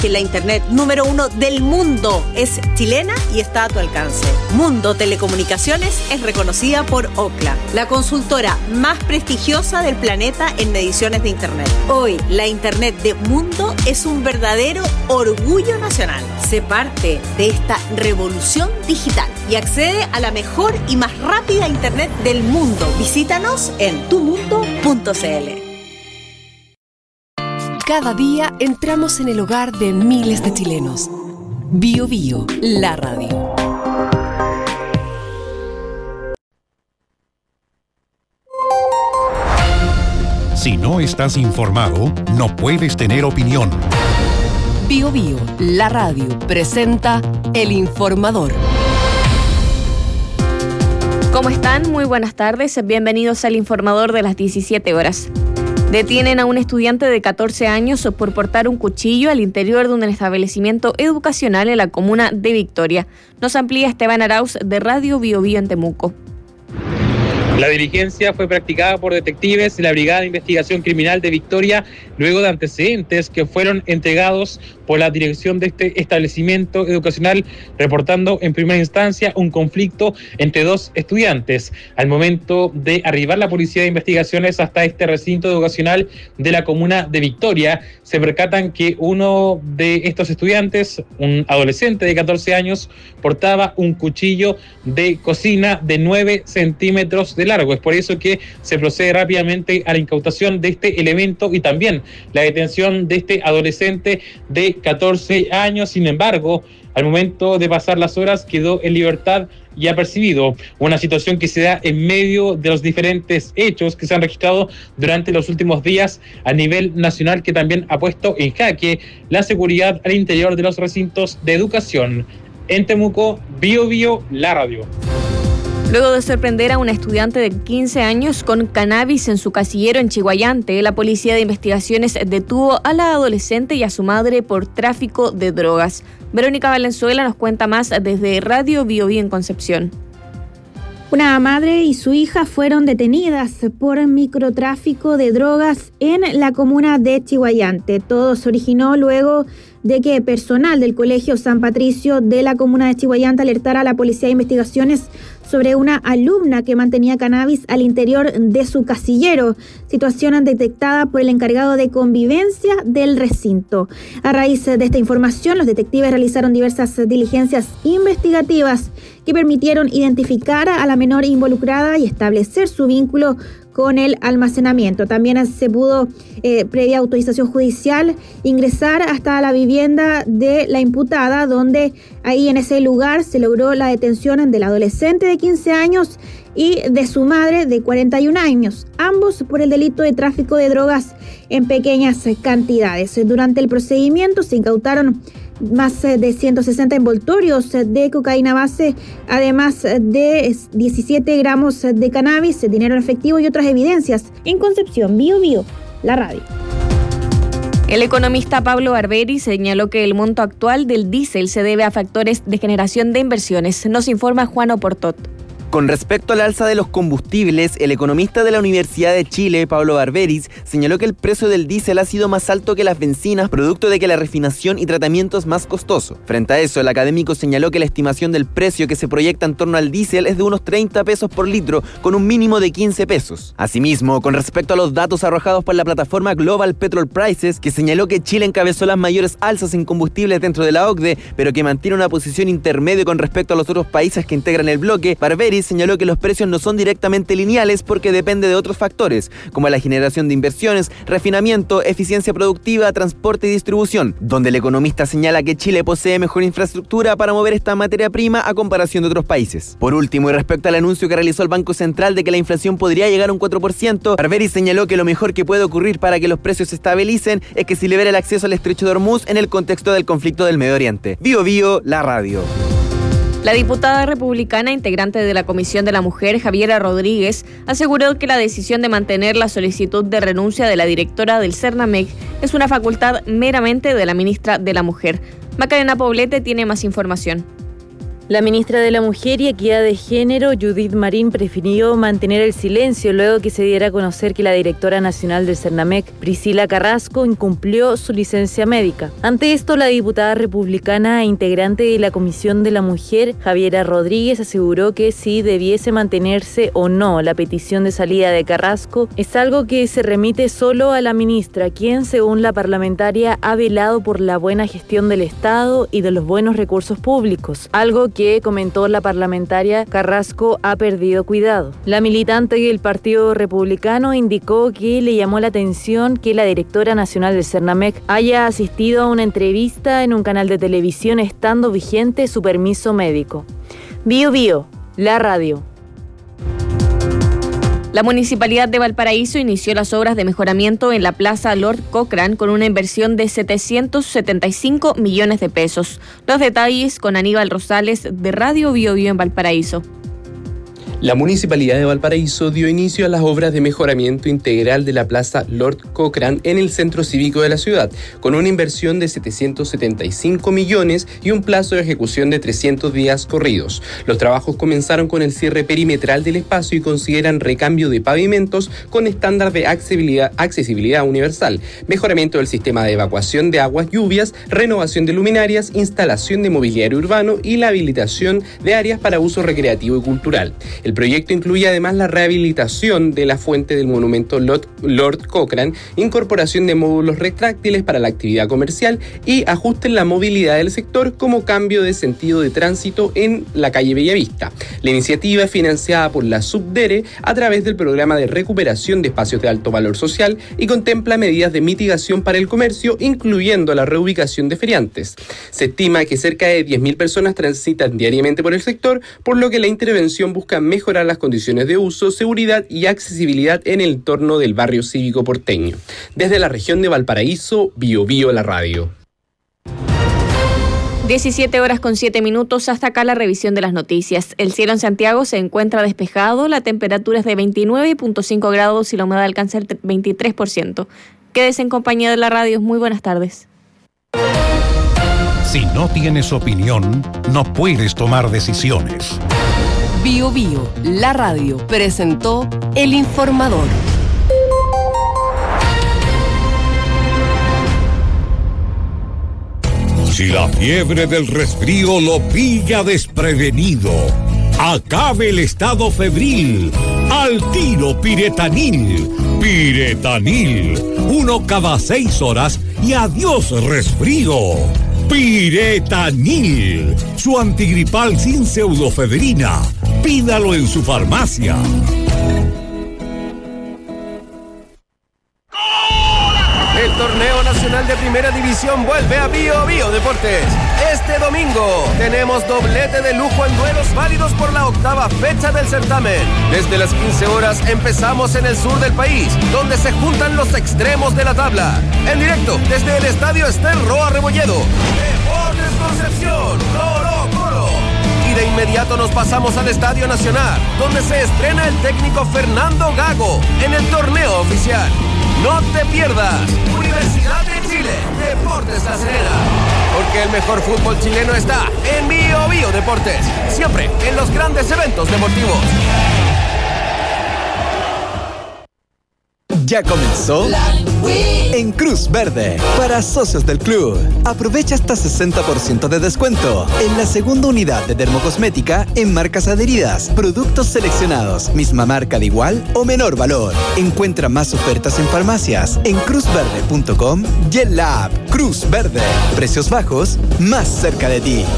si la internet número 1 del mundo es chilena y está a tu alcance. Mundo Telecomunicaciones es reconocida por Ookla, la consultora más prestigiosa del planeta en mediciones de internet. Hoy, la internet de Mundo es un verdadero orgullo nacional. Sé parte de esta revolución digital y accede a la mejor y más rápida internet del mundo. Visítanos en tumundo.cl. Cada día entramos en el hogar de miles de chilenos. Bio Bio, la radio. Si no estás informado, no puedes tener opinión. Bio Bio, la radio, presenta El Informador. ¿Cómo están? Muy buenas tardes. Bienvenidos al Informador de las 17 horas. Detienen a un estudiante de 14 años por portar un cuchillo al interior de un establecimiento educacional en la comuna de Victoria. Nos amplía Esteban Arauz de Radio Bio Bio en Temuco. La diligencia fue practicada por detectives de la Brigada de Investigación Criminal de Victoria luego de antecedentes que fueron entregados por la dirección de este establecimiento educacional, reportando en primera instancia un conflicto entre dos estudiantes. Al momento de arribar la Policía de Investigaciones hasta este recinto educacional de la comuna de Victoria, se percatan que uno de estos estudiantes, un adolescente de 14 años, portaba un cuchillo de cocina de 9 centímetros de largo. Es por eso que se procede rápidamente a la incautación de este elemento y también la detención de este adolescente de 14 años. Sin embargo, al momento de pasar las horas quedó en libertad y apercibido. Una situación que se da en medio de los diferentes hechos que se han registrado durante los últimos días a nivel nacional, que también ha puesto en jaque la seguridad al interior de los recintos de educación. En Temuco, Bio Bio, la radio. Luego de sorprender a una estudiante de 15 años con cannabis en su casillero en Chiguayante, la Policía de Investigaciones detuvo a la adolescente y a su madre por tráfico de drogas. Verónica Valenzuela nos cuenta más desde Radio Bio Bio en Concepción. Una madre y su hija fueron detenidas por microtráfico de drogas en la comuna de Chiguayante. Todo se originó luego de que personal del Colegio San Patricio de la comuna de Chiguayante alertara a la Policía de Investigaciones sobre una alumna que mantenía cannabis al interior de su casillero, situación detectada por el encargado de convivencia del recinto. A raíz de esta información, los detectives realizaron diversas diligencias investigativas que permitieron identificar a la menor involucrada y establecer su vínculo con el almacenamiento. También se pudo, previa autorización judicial, ingresar hasta la vivienda de la imputada, donde ahí en ese lugar se logró la detención del adolescente de 15 años y de su madre de 41 años, ambos por el delito de tráfico de drogas en pequeñas cantidades. Durante el procedimiento se incautaron más de 160 envoltorios de cocaína base, además de 17 gramos de cannabis, dinero en efectivo y otras evidencias. En Concepción, Bio Bio, la radio. El economista Pablo Barberi señaló que el monto actual del diésel se debe a factores de generación de inversiones. Nos informa Juan Oportot. Con respecto al alza de los combustibles, el economista de la Universidad de Chile, Pablo Barberis, señaló que el precio del diésel ha sido más alto que las bencinas, producto de que la refinación y tratamiento es más costoso. Frente a eso, el académico señaló que la estimación del precio que se proyecta en torno al diésel es de unos 30 pesos por litro, con un mínimo de 15 pesos. Asimismo, con respecto a los datos arrojados por la plataforma Global Petrol Prices, que señaló que Chile encabezó las mayores alzas en combustibles dentro de la OCDE, pero que mantiene una posición intermedia con respecto a los otros países que integran el bloque, Barberis señaló que los precios no son directamente lineales porque depende de otros factores, como la generación de inversiones, refinamiento, eficiencia productiva, transporte y distribución, donde el economista señala que Chile posee mejor infraestructura para mover esta materia prima a comparación de otros países. Por último, y respecto al anuncio que realizó el Banco Central de que la inflación podría llegar a un 4%, Barberis señaló que lo mejor que puede ocurrir para que los precios se estabilicen es que se libere el acceso al estrecho de Hormuz en el contexto del conflicto del Medio Oriente. Bio Bio, la radio. La diputada republicana integrante de la Comisión de la Mujer, Javiera Rodríguez, aseguró que la decisión de mantener la solicitud de renuncia de la directora del Cernamec es una facultad meramente de la ministra de la Mujer. Macarena Poblete tiene más información. La ministra de la Mujer y Equidad de Género, Judith Marín, prefirió mantener el silencio luego que se diera a conocer que la directora nacional del Cernamec, Priscila Carrasco, incumplió su licencia médica. Ante esto, la diputada republicana e integrante de la Comisión de la Mujer, Javiera Rodríguez, aseguró que si debiese mantenerse o no la petición de salida de Carrasco, es algo que se remite solo a la ministra, quien, según la parlamentaria, ha velado por la buena gestión del Estado y de los buenos recursos públicos, algo que, comentó la parlamentaria, Carrasco ha perdido cuidado. La militante del Partido Republicano indicó que le llamó la atención que la directora nacional del Cernamec haya asistido a una entrevista en un canal de televisión estando vigente su permiso médico. Bio Bio, la radio. La Municipalidad de Valparaíso inició las obras de mejoramiento en la Plaza Lord Cochrane con una inversión de 775 millones de pesos. Los detalles con Aníbal Rosales de Radio Bio Bio en Valparaíso. La Municipalidad de Valparaíso dio inicio a las obras de mejoramiento integral de la Plaza Lord Cochrane en el centro cívico de la ciudad, con una inversión de 775 millones y un plazo de ejecución de 300 días corridos. Los trabajos comenzaron con el cierre perimetral del espacio y consideran recambio de pavimentos con estándar de accesibilidad universal, mejoramiento del sistema de evacuación de aguas lluvias, renovación de luminarias, instalación de mobiliario urbano y la habilitación de áreas para uso recreativo y cultural. El proyecto incluye además la rehabilitación de la fuente del monumento Lord Cochrane, incorporación de módulos retráctiles para la actividad comercial y ajuste en la movilidad del sector como cambio de sentido de tránsito en la calle Bellavista. La iniciativa es financiada por la Subdere a través del programa de recuperación de espacios de alto valor social y contempla medidas de mitigación para el comercio, incluyendo la reubicación de feriantes. Se estima que cerca de 10.000 personas transitan diariamente por el sector, por lo que la intervención busca mejorar las condiciones de uso, seguridad y accesibilidad en el entorno del barrio cívico porteño. Desde la región de Valparaíso, Bio Bio la radio. 17:07. Hasta acá la revisión de las noticias. El cielo en Santiago se encuentra despejado, la temperatura es de 29.5 grados y la humedad alcanza el 23%. Quédese en compañía de la radio. Muy buenas tardes. Si no tienes opinión, no puedes tomar decisiones. Bio Bio, la radio, presentó El Informador. Si la fiebre del resfrío lo pilla desprevenido, acabe el estado febril. Al tiro Piretanil. Piretanil. 1 cada 6 horas y adiós resfrío. Piretanil. Su antigripal sin pseudofedrina. Pídalo en su farmacia. El torneo nacional de primera división vuelve a Bio Bio Deportes. Este domingo tenemos doblete de lujo en duelos válidos por la 8ª fecha del certamen. Desde las 15 horas empezamos en el sur del país, donde se juntan los extremos de la tabla. En directo desde el estadio Ester Roa Rebolledo. Deportes Concepción, Colo Colo. Y de inmediato nos pasamos al Estadio Nacional, donde se estrena el técnico Fernando Gago en el torneo oficial. No te pierdas Universidad de Chile, Deportes La Serena. Porque el mejor fútbol chileno está en Bio Bio Deportes. Siempre en los grandes eventos deportivos. Ya comenzó en Cruz Verde para socios del club. Aprovecha hasta 60% de descuento en la segunda unidad de dermocosmética en marcas adheridas, productos seleccionados, misma marca de igual o menor valor. Encuentra más ofertas en farmacias en cruzverde.com y en la app Cruz Verde. Precios bajos más cerca de ti.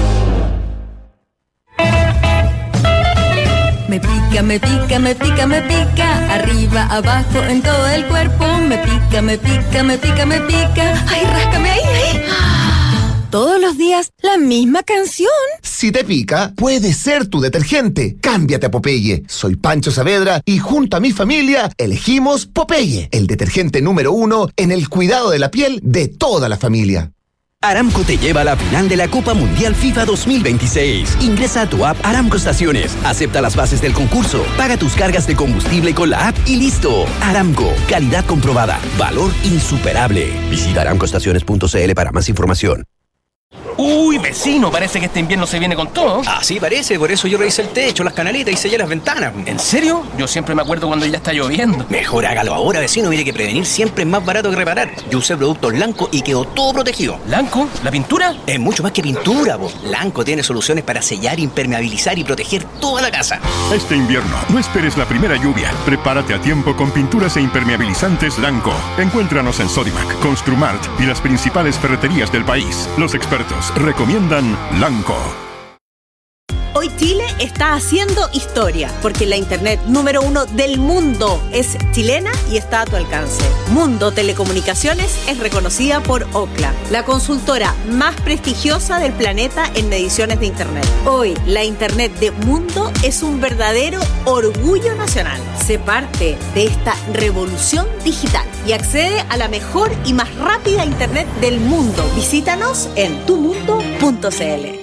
Me pica, me pica, me pica, me pica. Arriba, abajo, en todo el cuerpo. Me pica, me pica, me pica, me pica. Ay, ráscame ahí, ahí. Todos los días, la misma canción. Si te pica, puede ser tu detergente. Cámbiate a Popeye. Soy Pancho Saavedra y junto a mi familia elegimos Popeye, el detergente número 1 en el cuidado de la piel de toda la familia. Aramco te lleva a la final de la Copa Mundial FIFA 2026. Ingresa a tu app Aramco Estaciones, acepta las bases del concurso, paga tus cargas de combustible con la app y listo. Aramco, calidad comprobada, valor insuperable. Visita aramcoestaciones.cl para más información. Uy, vecino, parece que este invierno se viene con todo. Ah, sí, parece. Por eso yo revisé el techo, las canaletas y sellé las ventanas. ¿En serio? Yo siempre me acuerdo cuando ya está lloviendo. Mejor hágalo ahora, vecino. Mire que prevenir siempre es más barato que reparar. Yo usé productos Lanco y quedó todo protegido. ¿Lanco? ¿La pintura? Es mucho más que pintura, po. Lanco tiene soluciones para sellar, impermeabilizar y proteger toda la casa. Este invierno, no esperes la primera lluvia. Prepárate a tiempo con pinturas e impermeabilizantes Lanco. Encuéntranos en Sodimac, Construmart y las principales ferreterías del país. Los expertos recomiendan Lanco. Hoy Chile está haciendo historia, porque la internet número 1 del mundo es chilena y está a tu alcance. Mundo Telecomunicaciones es reconocida por Ookla, la consultora más prestigiosa del planeta en mediciones de internet. Hoy, la internet de Mundo es un verdadero orgullo nacional. Sé parte de esta revolución digital y accede a la mejor y más rápida internet del mundo. Visítanos en tumundo.cl.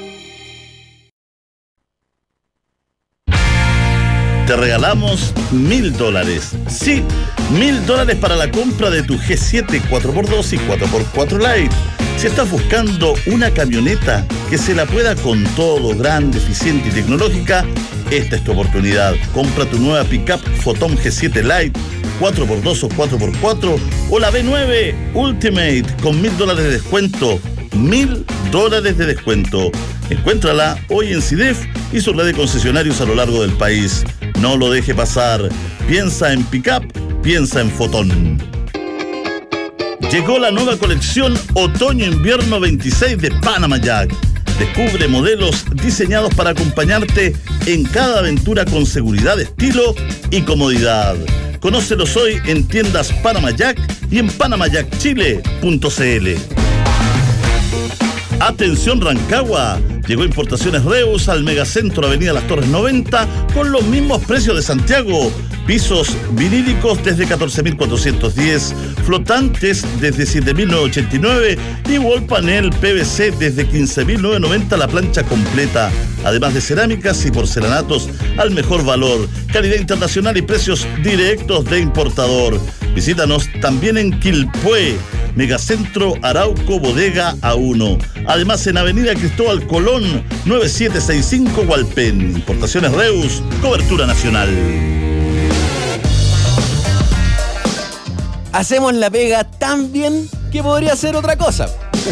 Te regalamos $1,000. Sí, $1,000 para la compra de tu G7 4x2 y 4x4 Lite. Si estás buscando una camioneta que se la pueda con todo, grande, eficiente y tecnológica, esta es tu oportunidad. Compra tu nueva pickup Photon G7 Lite, 4x2 o 4x4 o la B9 Ultimate con $1,000 de descuento. $1,000 de descuento. Encuéntrala hoy en CIDEF y su red de concesionarios a lo largo del país. No lo deje pasar. Piensa en pickup, piensa en Photon. Llegó la nueva colección Otoño-Invierno 26 de Panama Jack. Descubre modelos diseñados para acompañarte en cada aventura con seguridad, estilo y comodidad. Conócelos hoy en tiendas Panama Jack y en panamajackchile.cl. Atención Rancagua, llegó Importaciones Reus al Megacentro Avenida Las Torres 90 con los mismos precios de Santiago. Pisos vinílicos desde 14.410, flotantes desde 7.989 y wall panel PVC desde 15.990 la plancha completa. Además de cerámicas y porcelanatos al mejor valor, calidad internacional y precios directos de importador. Visítanos también en Quilpué, Megacentro Arauco Bodega A1. Además en Avenida Cristóbal Colón 9765 Hualpén. Importaciones Reus, cobertura nacional. Hacemos la pega tan bien que podría ser otra cosa.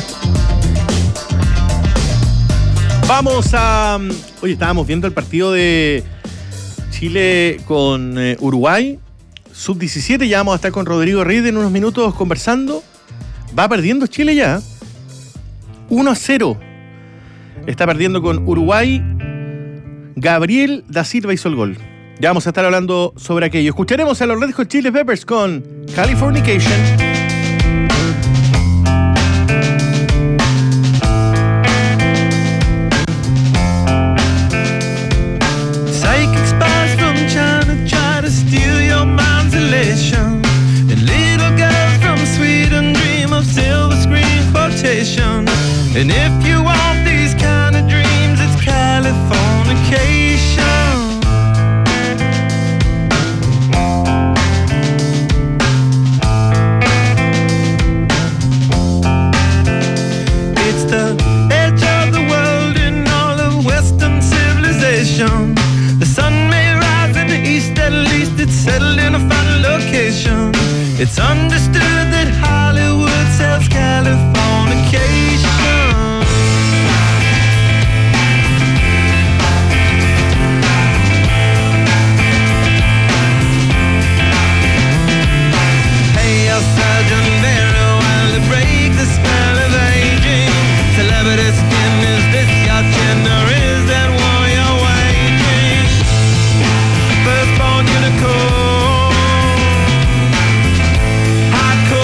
Vamos a... Oye, estábamos viendo el partido de Chile con Uruguay, sub-17, ya vamos a estar con Rodrigo Reid en unos minutos conversando. Va perdiendo Chile ya, 1-0. Está perdiendo con Uruguay. Gabriel da Silva hizo el gol. Ya vamos a estar hablando sobre aquello. Escucharemos a los Red Hot Chili Peppers con Californication. And if you want these kind of dreams, it's Californication. It's the edge of the world in all of Western civilization. The sun may rise in the east, at least it's settled in a final location. It's understood that Hollywood sells Californication. Hardcore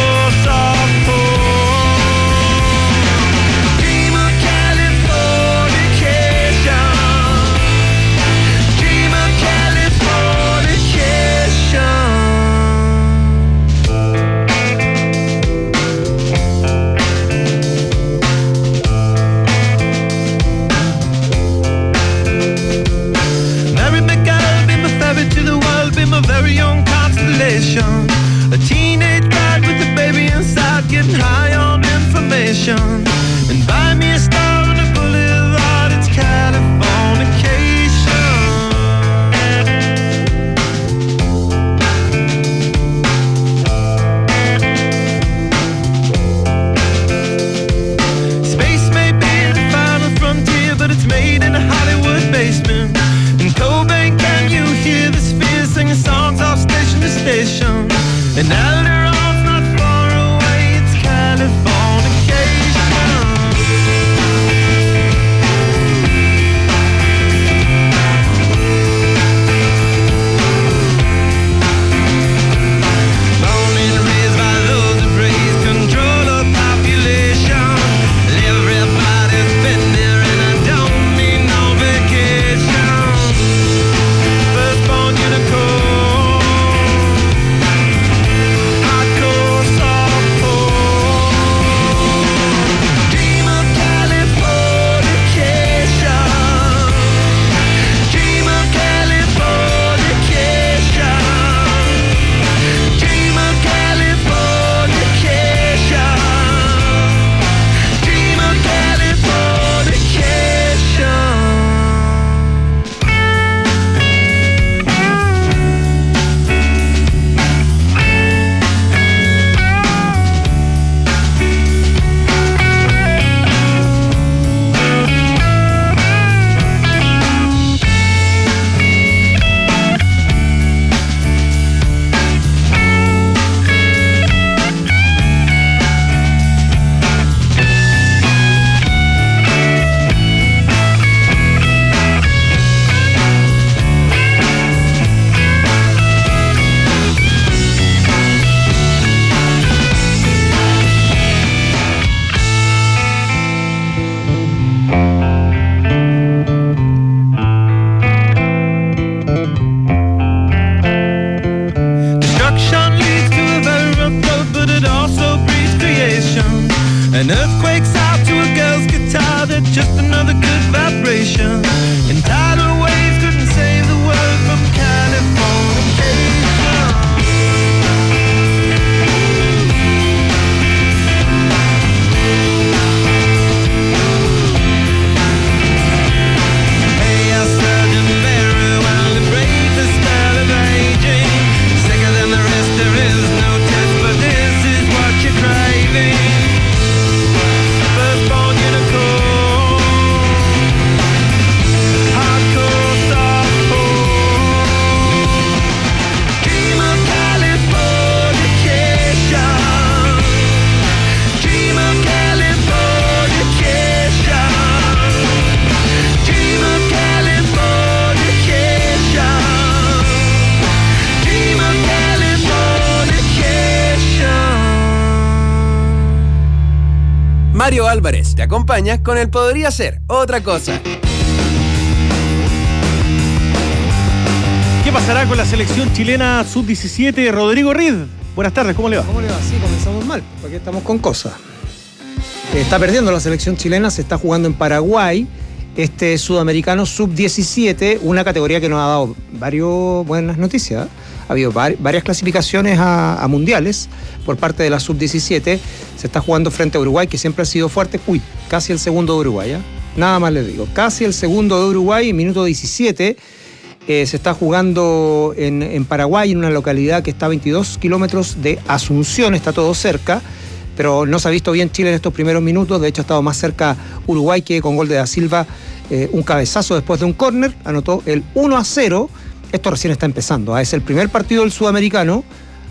Álvarez te acompaña con el Podría Ser Otra Cosa. ¿Qué pasará con la selección chilena sub-17? Rodrigo Reed, buenas tardes, ¿cómo le va? ¿Cómo le va? Sí, comenzamos mal, porque estamos con cosas. Está perdiendo la selección chilena, se está jugando en Paraguay, este sudamericano sub-17, una categoría que nos ha dado varias buenas noticias. Ha habido varias clasificaciones a mundiales por parte de la sub-17. Se está jugando frente a Uruguay, que siempre ha sido fuerte. Uy, casi el segundo de Uruguay, ¿eh? Nada más les digo. Casi el segundo de Uruguay, minuto 17. Se está jugando en Paraguay, en una localidad que está a 22 kilómetros de Asunción, está todo cerca, pero no se ha visto bien Chile en estos primeros minutos. De hecho, ha estado más cerca Uruguay, que con gol de Da Silva, un cabezazo después de un córner, anotó el 1-0. Esto recién está empezando, es el primer partido del sudamericano,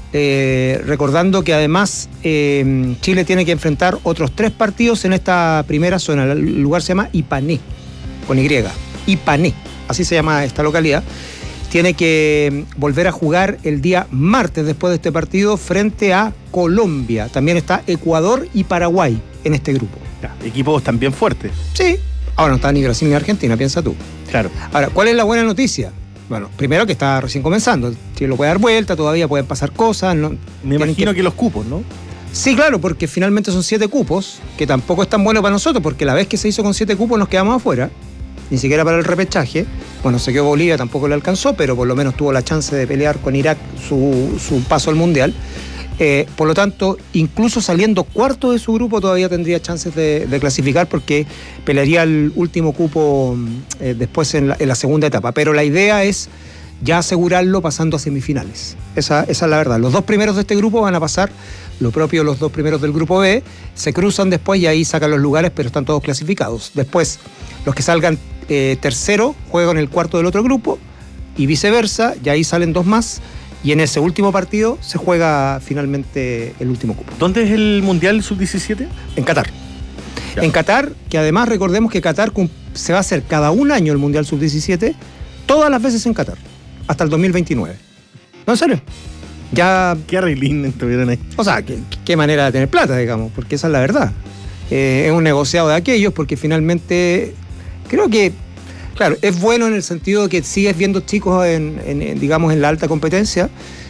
recordando que además Chile tiene que enfrentar otros 3 partidos en esta primera zona. El lugar se llama Ipané, con Y, Ipané. Así se llama esta localidad. Tiene que volver a jugar el día martes después de este partido frente a Colombia. También está Ecuador y Paraguay en este grupo. Ya, equipos también fuertes. Sí. Ahora no está ni Brasil ni Argentina, piensa tú. Claro. Ahora, ¿cuál es la buena noticia? Bueno, primero que está recién comenzando. Chile lo puede dar vuelta, todavía pueden pasar cosas. ¿No? Me imagino que los cupos, ¿no? Sí, claro, porque finalmente son 7 cupos, que tampoco es tan bueno para nosotros, porque la vez que se hizo con 7 cupos nos quedamos afuera. Ni siquiera para el repechaje. Bueno, se quedó Bolivia, tampoco le alcanzó, pero por lo menos tuvo la chance de pelear con Irak su paso al Mundial. Por lo tanto, incluso saliendo cuarto de su grupo todavía tendría chances de clasificar, porque pelearía el último cupo después en la segunda etapa. Pero la idea es ya asegurarlo pasando a semifinales. Esa es la verdad. Los 2 primeros de este grupo van a pasar, lo propio los 2 primeros del grupo B, se cruzan después y ahí sacan los lugares, pero están todos clasificados. Después, los que salgan tercero juegan el cuarto del otro grupo y viceversa, y ahí salen 2 más, y en ese último partido se juega finalmente el último cupo. ¿Dónde es el Mundial Sub-17? En Qatar. Ya. En Qatar, que además recordemos que Qatar se va a hacer cada un año el Mundial Sub-17, todas las veces en Qatar, hasta el 2029. ¿No, en serio? Ya... ¿Qué arreglín tuvieron ahí? O sea, qué manera de tener plata, digamos, porque esa es la verdad. Es un negociado de aquellos, porque finalmente creo que, claro, es bueno en el sentido de que sigues viendo chicos digamos, en la alta competencia,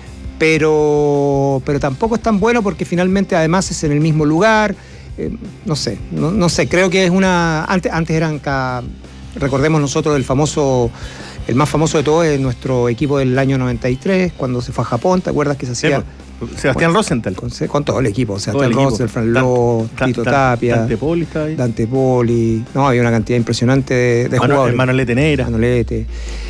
pero tampoco es tan bueno porque finalmente además es en el mismo lugar. No sé, creo que es una... Antes eran recordemos nosotros el más famoso de todos es nuestro equipo del año 93, cuando se fue a Japón, ¿te acuerdas que se hacía? Sebastián Rosenthal. Con todo el equipo, Sebastián Rosenthal, Fran Ló, Tito Tapia. Dante Poli está ahí. Dante Poli. No, había una cantidad impresionante de jugadores. Manolete Neira. ¿Manuel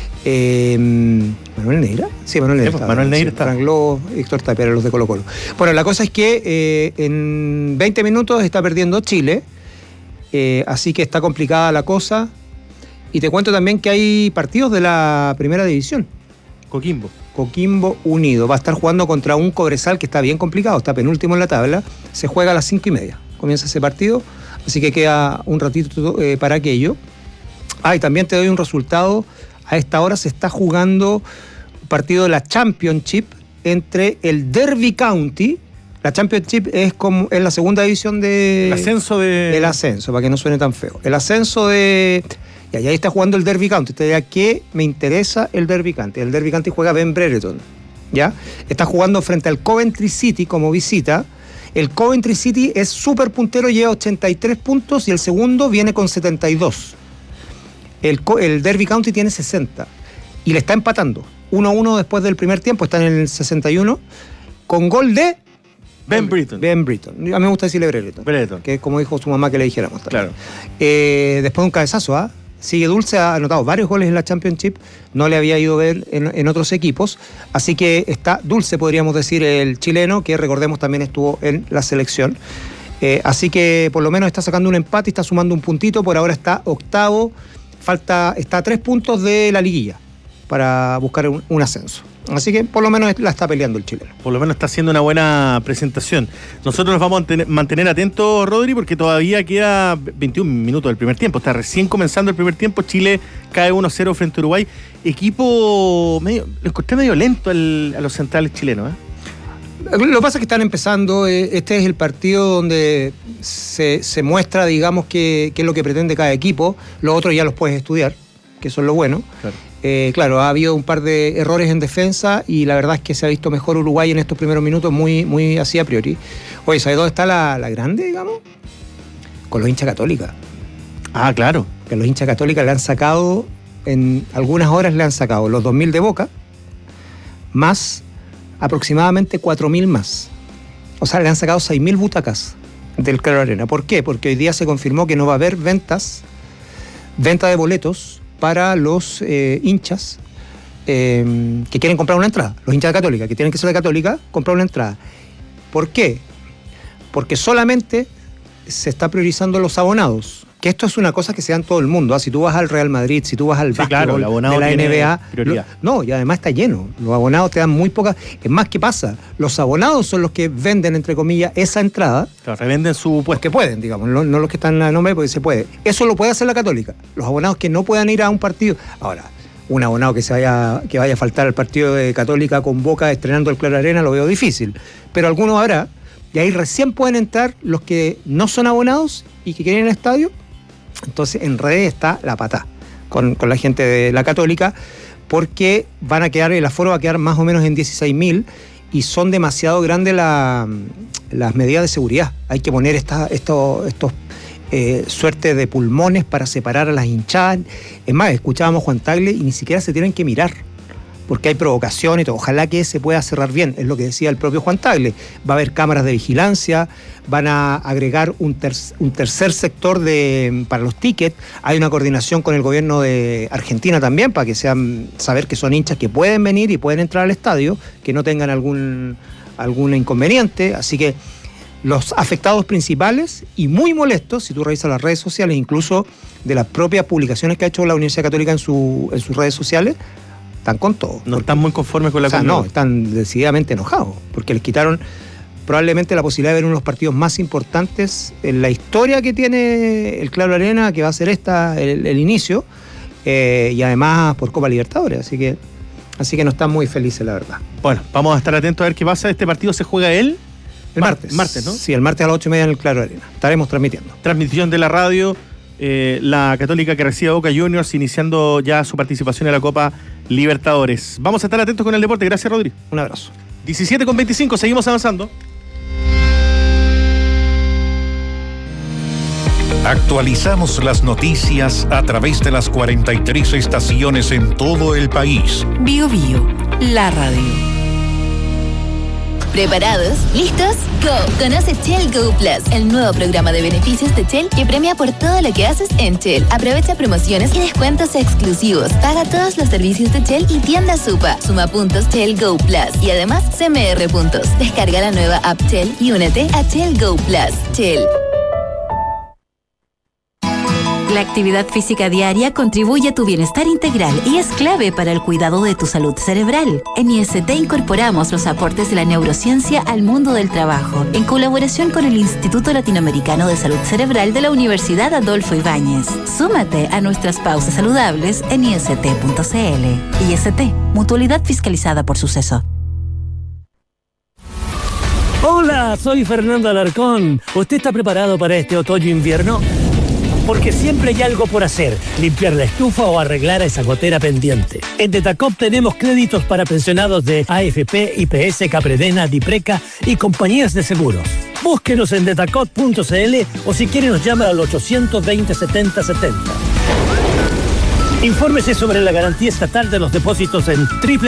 Neira? Sí, Manuel Neira. Manuel Neira está. Fran Ló, Héctor Tapia, eran los de Colo Colo. Bueno, la cosa es que en 20 minutos está perdiendo Chile, así que está complicada la cosa. Y te cuento también que hay partidos de la primera división. Coquimbo Unido. Va a estar jugando contra un Cobresal que está bien complicado, está penúltimo en la tabla. Se juega a las 5:30. Comienza ese partido, así que queda un ratito para aquello. Y también te doy un resultado. A esta hora se está jugando un partido de la Championship entre el Derby County. La Championship es la segunda división El ascenso del ascenso, para que no suene tan feo. El ascenso de... Y ahí está jugando el Derby County. Te diría que me interesa el Derby County. El Derby County juega Ben Brereton, ¿ya? Está jugando frente al Coventry City como visita. El Coventry City es súper puntero, lleva 83 puntos y el segundo viene con 72. El Derby County tiene 60 y le está empatando. 1-1 después del primer tiempo, está en el 61 con gol de Ben Brereton. A mí me gusta decirle Brereton. Que es como dijo su mamá que le dijéramos. Claro. Después de un cabezazo, sigue Dulce, ha anotado varios goles en la Championship, no le había ido ver en otros equipos, así que está Dulce, podríamos decir, el chileno, que recordemos también estuvo en la selección. Así que por lo menos está sacando un empate y está sumando un puntito, por ahora está octavo, está a 3 puntos de la liguilla para buscar un ascenso. Así que por lo menos la está peleando el chileno. Por lo menos está haciendo una buena presentación. Nosotros nos vamos a mantener atentos, Rodri, porque todavía queda 21 minutos del primer tiempo. Está recién comenzando el primer tiempo. Chile cae 1-0 frente a Uruguay. Equipo lo encontré medio lento a los centrales chilenos, Lo que pasa es que están empezando, este es el partido donde se muestra, digamos, qué es lo que pretende cada equipo. Los otros ya los puedes estudiar, que eso es lo bueno. Claro. Claro, ha habido un par de errores en defensa y la verdad es que se ha visto mejor Uruguay en estos primeros minutos, muy así a priori. Oye, ¿sabes dónde está la grande, digamos? Con los hinchas Católica. Ah, claro. Que los hinchas Católica le han sacado, en algunas horas le han sacado los 2.000 de Boca, más aproximadamente 4.000 más. O sea, le han sacado 6.000 butacas del Claro Arena. ¿Por qué? Porque hoy día se confirmó que no va a haber venta de boletos para los hinchas que quieren comprar una entrada. Los hinchas de Católica, que tienen que ser de Católica, comprar una entrada. ¿Por qué? Porque solamente se está priorizando los abonados. Que esto es una cosa que se da en todo el mundo. Si tú vas al Real Madrid, si tú vas al básquetbol de la NBA, y además está lleno. Los abonados te dan muy pocas. Es más, ¿qué pasa? Los abonados son los que venden, entre comillas, esa entrada. Claro, revenden su puesto. Los que pueden, digamos, no los que están en la nombre, porque se puede. Eso lo puede hacer la Católica. Los abonados que no puedan ir a un partido. Ahora, un abonado que vaya a faltar al partido de Católica con Boca estrenando el Claro Arena lo veo difícil. Pero algunos habrá. Y ahí recién pueden entrar los que no son abonados y que quieren ir al estadio. Entonces en redes está la patá con la gente de la Católica, porque el aforo va a quedar más o menos en 16.000 y son demasiado grandes las medidas de seguridad. Hay que poner estos suerte de pulmones para separar a las hinchadas. Es más, escuchábamos a Juan Tagle y ni siquiera se tienen que mirar, porque hay provocación y todo. Ojalá que se pueda cerrar bien, es lo que decía el propio Juan Tagle. Va a haber cámaras de vigilancia, van a agregar un tercer sector para los tickets. Hay una coordinación con el gobierno de Argentina también, para que saber que son hinchas que pueden venir y pueden entrar al estadio, que no tengan algún inconveniente. Así que los afectados principales y muy molestos, si tú revisas las redes sociales, incluso de las propias publicaciones que ha hecho la Universidad Católica en sus redes sociales, están con todo. No están muy conformes con la conducta. No, están decididamente enojados, porque les quitaron probablemente la posibilidad de ver uno de los partidos más importantes en la historia que tiene el Claro Arena, que va a ser el inicio, y además por Copa Libertadores, así que no están muy felices, la verdad. Bueno, vamos a estar atentos a ver qué pasa. ¿Este partido se juega el martes? Martes, ¿no? Sí, el martes a las 8:30 en el Claro Arena. Estaremos transmitiendo. Transmisión de la radio. La Católica que recibe a Boca Juniors, iniciando ya su participación en la Copa Libertadores. Vamos a estar atentos con el deporte. Gracias, Rodri. Un abrazo. 17:25, seguimos avanzando. Actualizamos las noticias a través de las 43 estaciones en todo el país. Bio Bio, la radio. ¿Preparados? ¿Listos? ¡Go! Conoce Shell Go Plus, el nuevo programa de beneficios de Shell que premia por todo lo que haces en Shell. Aprovecha promociones y descuentos exclusivos. Paga todos los servicios de Shell y tienda Supa. Suma puntos Shell Go Plus y además CMR puntos. Descarga la nueva app Shell y únete a Shell Go Plus. Shell. La actividad física diaria contribuye a tu bienestar integral y es clave para el cuidado de tu salud cerebral. En IST incorporamos los aportes de la neurociencia al mundo del trabajo, en colaboración con el Instituto Latinoamericano de Salud Cerebral de la Universidad Adolfo Ibáñez. Súmate a nuestras pausas saludables en ist.cl. IST, mutualidad fiscalizada por Suceso. Hola, soy Fernando Alarcón. ¿Usted está preparado para este otoño-invierno? Porque siempre hay algo por hacer, limpiar la estufa o arreglar esa gotera pendiente. En Detacop tenemos créditos para pensionados de AFP, IPS, Capredena, Dipreca y compañías de seguros. Búsquenos en detacop.cl o si quiere nos llama al 820-7070. Infórmese sobre la garantía estatal de los depósitos en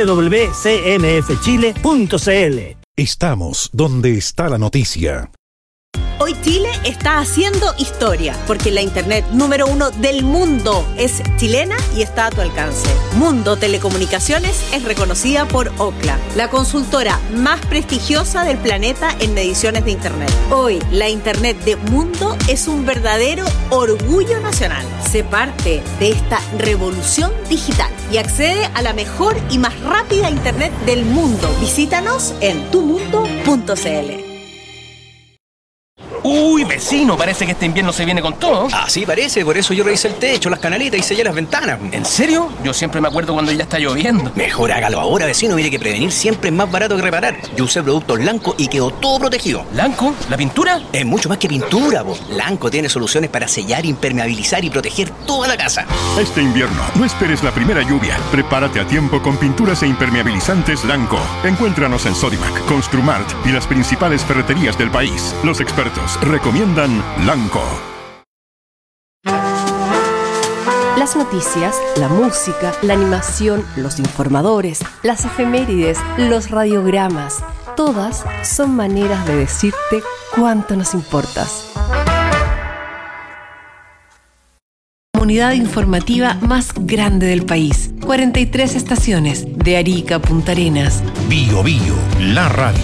www.cmfchile.cl. Estamos donde está la noticia. Hoy Chile está haciendo historia, porque la internet número 1 del mundo es chilena y está a tu alcance. Mundo Telecomunicaciones es reconocida por Ookla, la consultora más prestigiosa del planeta en mediciones de internet. Hoy, la internet de Mundo es un verdadero orgullo nacional. Sé parte de esta revolución digital y accede a la mejor y más rápida internet del mundo. Visítanos en tumundo.cl. Uy, vecino, parece que este invierno se viene con todo. Así parece, por eso yo revisé el techo, las canaletas y sellé las ventanas. ¿En serio? Yo siempre me acuerdo cuando ya está lloviendo. Mejor hágalo ahora, vecino. Mire que prevenir siempre es más barato que reparar. Yo usé productos Lanco y quedó todo protegido. ¿Lanco? ¿La pintura? Es mucho más que pintura, po. Lanco tiene soluciones para sellar, impermeabilizar y proteger toda la casa. Este invierno, no esperes la primera lluvia. Prepárate a tiempo con pinturas e impermeabilizantes Lanco. Encuéntranos en Sodimac, Construmart y las principales ferreterías del país. Los expertos recomiendan Lanco. Las noticias, la música, la animación, los informadores, las efemérides, los radiogramas, todas son maneras de decirte cuánto nos importas. Comunidad informativa más grande del país. 43 estaciones, de Arica a Punta Arenas. Bio Bio, la radio.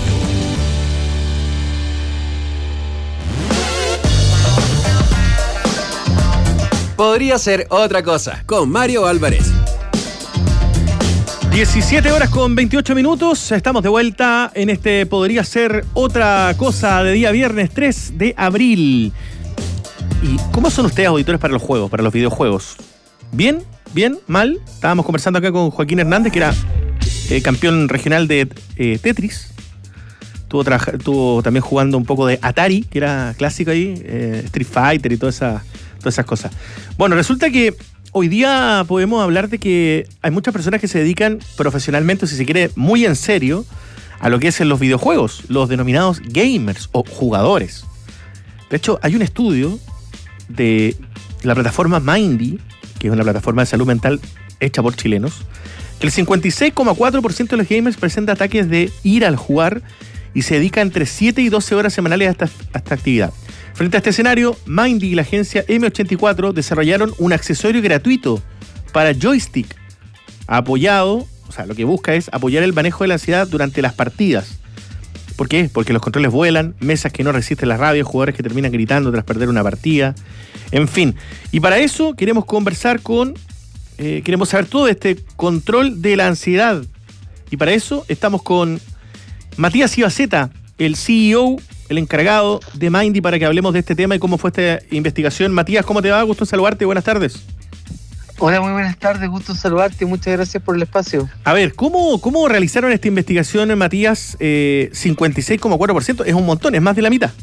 Podría ser otra cosa, con Mario Álvarez. 17 horas con 28 minutos. Estamos de vuelta en este Podría Ser Otra Cosa de día viernes 3 de abril. ¿Y cómo son ustedes auditores para los juegos, para los videojuegos? ¿Bien? ¿Bien? ¿Mal? Estábamos conversando acá con Joaquín Hernández, que era campeón regional de Tetris. Estuvo también jugando un poco de Atari, que era clásico ahí, Street Fighter y todas esas cosas. Bueno, resulta que hoy día podemos hablar de que hay muchas personas que se dedican profesionalmente, si se quiere, muy en serio, a lo que es en los videojuegos, los denominados gamers o jugadores. De hecho, hay un estudio de la plataforma Mindy, que es una plataforma de salud mental hecha por chilenos, que el 56,4% de los gamers presenta ataques de ira al jugar y se dedica entre 7 y 12 horas semanales a esta actividad. Frente a este escenario, Mindy y la agencia M84 desarrollaron un accesorio gratuito para joystick apoyado, o sea, lo que busca es apoyar el manejo de la ansiedad durante las partidas. ¿Por qué? Porque los controles vuelan, mesas que no resisten la rabia, jugadores que terminan gritando tras perder una partida, en fin. Y para eso queremos conversar queremos saber todo de este control de la ansiedad. Y para eso estamos con Matías Ibaceta, el CEO, el encargado de Mindy, para que hablemos de este tema y cómo fue esta investigación. Matías, ¿cómo te va? Gusto en saludarte, buenas tardes. Hola, muy buenas tardes, gusto en saludarte y muchas gracias por el espacio. A ver, ¿cómo realizaron esta investigación, Matías? 56,4%, es un montón, es más de la mitad.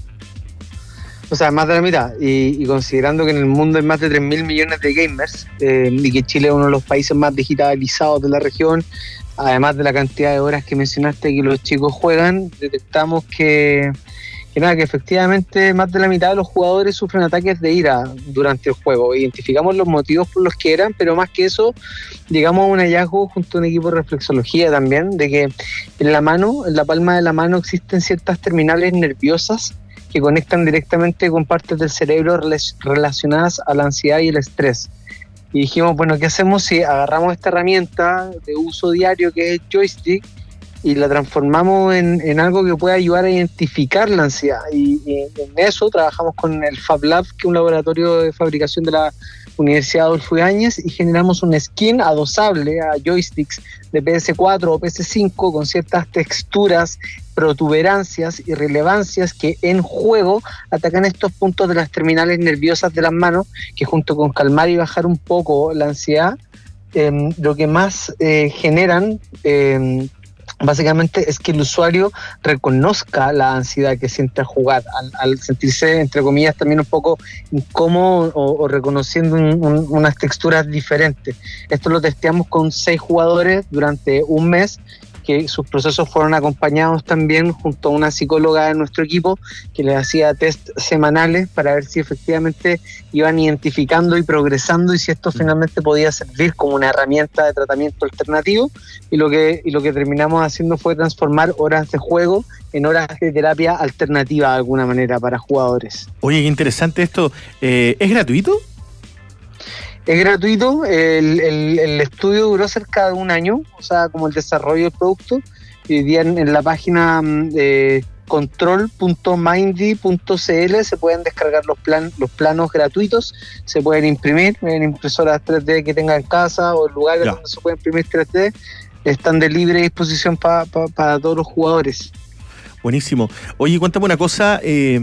O sea, más de la mitad, y considerando que en el mundo hay más de 3.000 millones de gamers, y que Chile es uno de los países más digitalizados de la región, además de la cantidad de horas que mencionaste que los chicos juegan, detectamos que efectivamente más de la mitad de los jugadores sufren ataques de ira durante el juego. Identificamos los motivos por los que eran, pero más que eso, llegamos a un hallazgo junto a un equipo de reflexología también, de que en la palma de la mano existen ciertas terminales nerviosas que conectan directamente con partes del cerebro relacionadas a la ansiedad y el estrés. Y dijimos, bueno, ¿qué hacemos si agarramos esta herramienta de uso diario que es el joystick y la transformamos en algo que pueda ayudar a identificar la ansiedad? Y en eso trabajamos con el Fab Lab, que es un laboratorio de fabricación de la Universidad Adolfo Ibáñez, y generamos un skin adosable a joysticks de PS4 o PS5 con ciertas texturas, protuberancias y relevancias que en juego atacan estos puntos de las terminales nerviosas de las manos, que junto con calmar y bajar un poco la ansiedad, lo que más generan básicamente es que el usuario reconozca la ansiedad que siente al jugar, al sentirse, entre comillas, también un poco incómodo o reconociendo unas texturas diferentes. Esto lo testeamos con 6 jugadores durante un mes, que sus procesos fueron acompañados también junto a una psicóloga de nuestro equipo que les hacía test semanales para ver si efectivamente iban identificando y progresando y si esto finalmente podía servir como una herramienta de tratamiento alternativo, y lo que terminamos haciendo fue transformar horas de juego en horas de terapia alternativa de alguna manera para jugadores. Oye, qué interesante esto. ¿Es gratuito? Es gratuito, el estudio duró cerca de un año, o sea, como el desarrollo del producto, y hoy día en la página control.mindy.cl se pueden descargar los planos gratuitos, se pueden imprimir en impresoras 3D que tengan en casa o en lugares donde se pueden imprimir 3D, están de libre disposición para todos los jugadores. Buenísimo. Oye, cuéntame una cosa,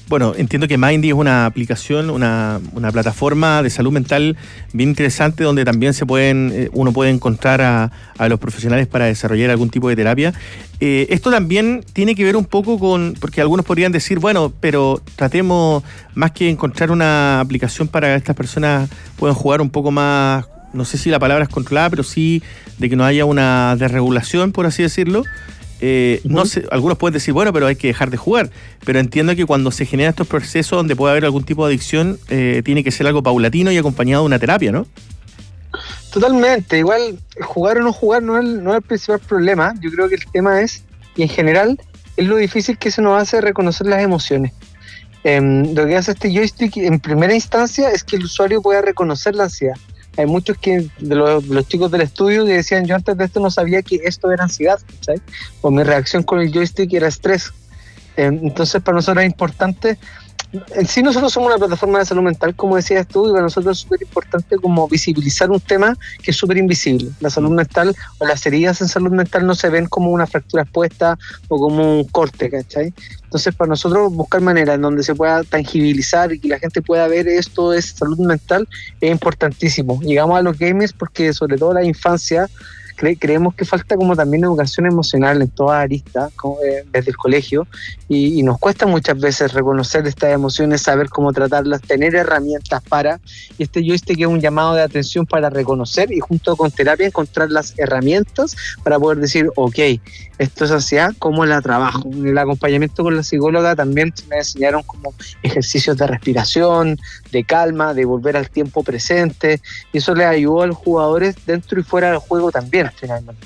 Bueno, entiendo que Mindy es una aplicación, una plataforma de salud mental bien interesante donde también uno puede encontrar a los profesionales para desarrollar algún tipo de terapia. Esto también tiene que ver un poco porque algunos podrían decir, bueno, pero tratemos más que encontrar una aplicación para que estas personas puedan jugar un poco más, no sé si la palabra es controlada, pero sí de que no haya una desregulación, por así decirlo. No sé, algunos pueden decir, bueno, pero hay que dejar de jugar, pero entiendo que cuando se generan estos procesos donde puede haber algún tipo de adicción, tiene que ser algo paulatino y acompañado de una terapia, ¿no? Totalmente, igual jugar o no jugar no es el principal problema. Yo creo que el tema es, y en general, es lo difícil que se nos hace reconocer las emociones. Lo que hace este joystick en primera instancia es que el usuario pueda reconocer la ansiedad. Hay muchos de los chicos del estudio que decían, yo antes de esto no sabía que esto era ansiedad, ¿sabes? O mi reacción con el joystick era estrés. Entonces para nosotros es importante, en sí nosotros somos una plataforma de salud mental, como decías tú, y para nosotros es súper importante como visibilizar un tema que es súper invisible. La salud mental o las heridas en salud mental no se ven como una fractura expuesta o como un corte, ¿cachai? Entonces para nosotros buscar maneras en donde se pueda tangibilizar y que la gente pueda ver esto es salud mental es importantísimo. Llegamos a los gamers porque sobre todo la infancia creemos que falta como también educación emocional en toda arista, desde el colegio, y nos cuesta muchas veces reconocer estas emociones, saber cómo tratarlas, tener herramientas para, y este joystick es un llamado de atención para reconocer y junto con terapia encontrar las herramientas para poder decir, ok, esto es ansiedad, ¿cómo la trabajo? En el acompañamiento con la psicóloga también me enseñaron como ejercicios de respiración, de calma, de volver al tiempo presente, y eso les ayudó a los jugadores dentro y fuera del juego también, finalmente.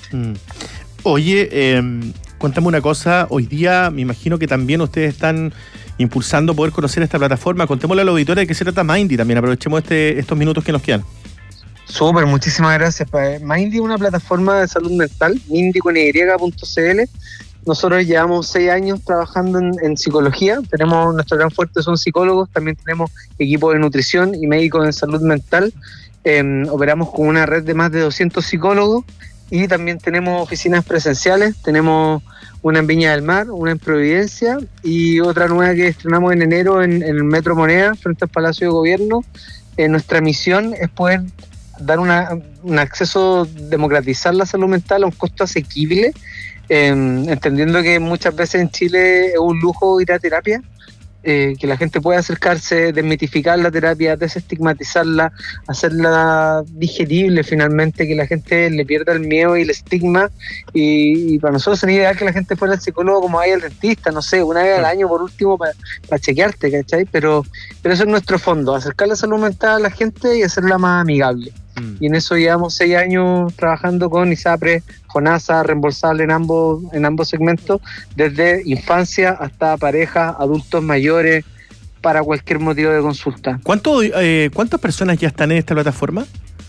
Oye, cuéntame una cosa, hoy día me imagino que también ustedes están impulsando poder conocer esta plataforma. Contémosle a la auditoria de qué se trata Mindy también, aprovechemos estos minutos que nos quedan. Súper, muchísimas gracias. Mindy es una plataforma de salud mental, mindy.cl. Nosotros llevamos 6 años trabajando en psicología. Nuestro gran fuerte son psicólogos, también tenemos equipo de nutrición y médicos en salud mental. Operamos con una red de más de 200 psicólogos y también tenemos oficinas presenciales. Tenemos una en Viña del Mar, una en Providencia y otra nueva que estrenamos en enero en el Metro Moneda, frente al Palacio de Gobierno. Nuestra misión es poder dar un acceso, democratizar la salud mental a un costo asequible, entendiendo que muchas veces en Chile es un lujo ir a terapia, que la gente pueda acercarse, desmitificar la terapia, desestigmatizarla, hacerla digerible finalmente, que la gente le pierda el miedo y el estigma, y para nosotros sería ideal que la gente fuera al psicólogo como vaya al dentista, no sé, una vez al año por último para chequearte, ¿cachai? Pero eso es nuestro fondo, acercar la salud mental a la gente y hacerla más amigable. Y en eso llevamos 6 años trabajando con ISAPRE, FONASA, reembolsable en ambos segmentos, desde infancia hasta pareja, adultos mayores, para cualquier motivo de consulta. ¿Cuántas personas ya están en esta plataforma?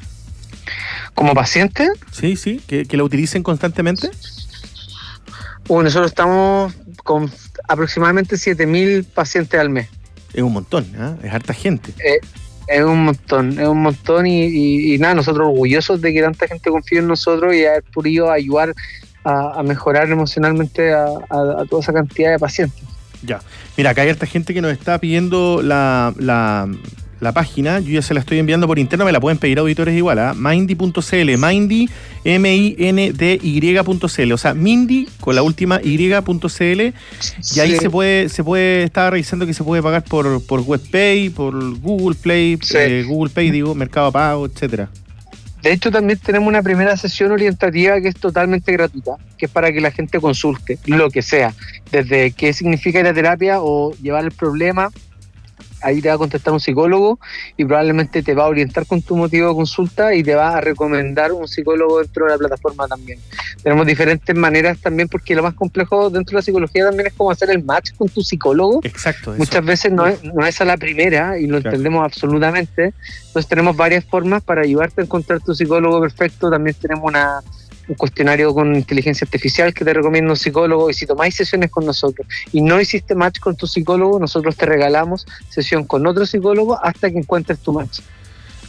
¿Como pacientes? Sí, que la utilicen constantemente. Nosotros estamos con aproximadamente 7.000 pacientes al mes. Es un montón, ¿eh? Es harta gente. Es un montón y nada, nosotros orgullosos de que tanta gente confíe en nosotros y haber podido ayudar a mejorar emocionalmente a toda esa cantidad de pacientes. Ya, mira, acá hay harta gente que nos está pidiendo la página, yo ya se la estoy enviando por interno, me la pueden pedir auditores igual, ¿eh? Mindy.cl, Mindy, MINDY.cl, o sea, Mindy con la última Y.cl, y ahí se puede, estaba revisando que se puede pagar por WebPay, por Google Play, Google Pay, Mercado Pago, etcétera. De hecho, también tenemos una primera sesión orientativa que es totalmente gratuita, que es para que la gente consulte lo que sea, desde qué significa ir a terapia o llevar el problema. Ahí te va a contestar un psicólogo y probablemente te va a orientar con tu motivo de consulta y te va a recomendar un psicólogo dentro de la plataforma también. Tenemos diferentes maneras también, porque lo más complejo dentro de la psicología también es como hacer el match con tu psicólogo. Exacto. Eso. Muchas veces no es a la primera y lo entendemos absolutamente. Entonces tenemos varias formas para ayudarte a encontrar tu psicólogo perfecto. También tenemos un cuestionario con inteligencia artificial que te recomienda un psicólogo, y si tomáis sesiones con nosotros y no hiciste match con tu psicólogo, nosotros te regalamos sesión con otro psicólogo hasta que encuentres tu match.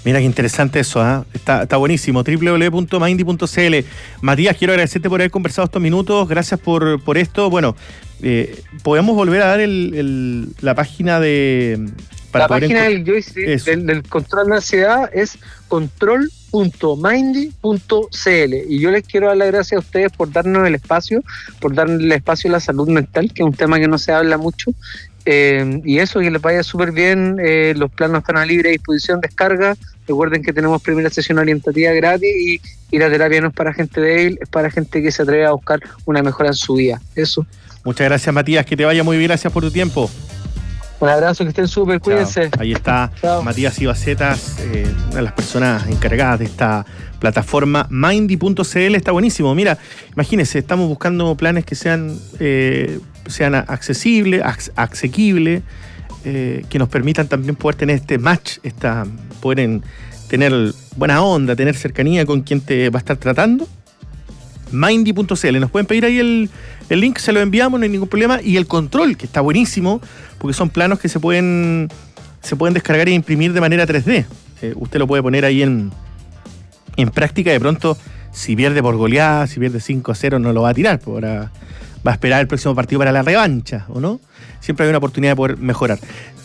Mira qué interesante eso, ¿eh? Está buenísimo. www.mindy.cl. Matías, quiero agradecerte por haber conversado estos minutos. Gracias por esto. Bueno, podemos volver a dar la página de... La página del joystick del control de ansiedad es control.mindy.cl, y yo les quiero dar las gracias a ustedes por darnos el espacio, por darle el espacio a la salud mental, que es un tema que no se habla mucho, y eso, que les vaya súper bien. Los planos están a libre disposición, descarga. Recuerden que tenemos primera sesión orientativa gratis, y la terapia no es para gente débil, es para gente que se atreve a buscar una mejora en su vida. Eso. Muchas gracias, Matías, que te vaya muy bien, gracias por tu tiempo. Un abrazo, que estén súper, cuídense. Ahí está. Chao. Matías Ibacetas, una de las personas encargadas de esta plataforma. Mindy.cl está buenísimo. Mira, imagínense, estamos buscando planes que sean accesibles, asequibles, que nos permitan también poder tener este match, poder tener buena onda, tener cercanía con quien te va a estar tratando. Mindy.cl, nos pueden pedir ahí el link, se lo enviamos, no hay ningún problema. Y el control, que está buenísimo, porque son planos que se pueden descargar e imprimir de manera 3D. Usted lo puede poner ahí en práctica. De pronto, si pierde por goleada, si pierde 5-0, no lo va a tirar, ahora va a esperar el próximo partido para la revancha, ¿o no? Siempre hay una oportunidad de poder mejorar.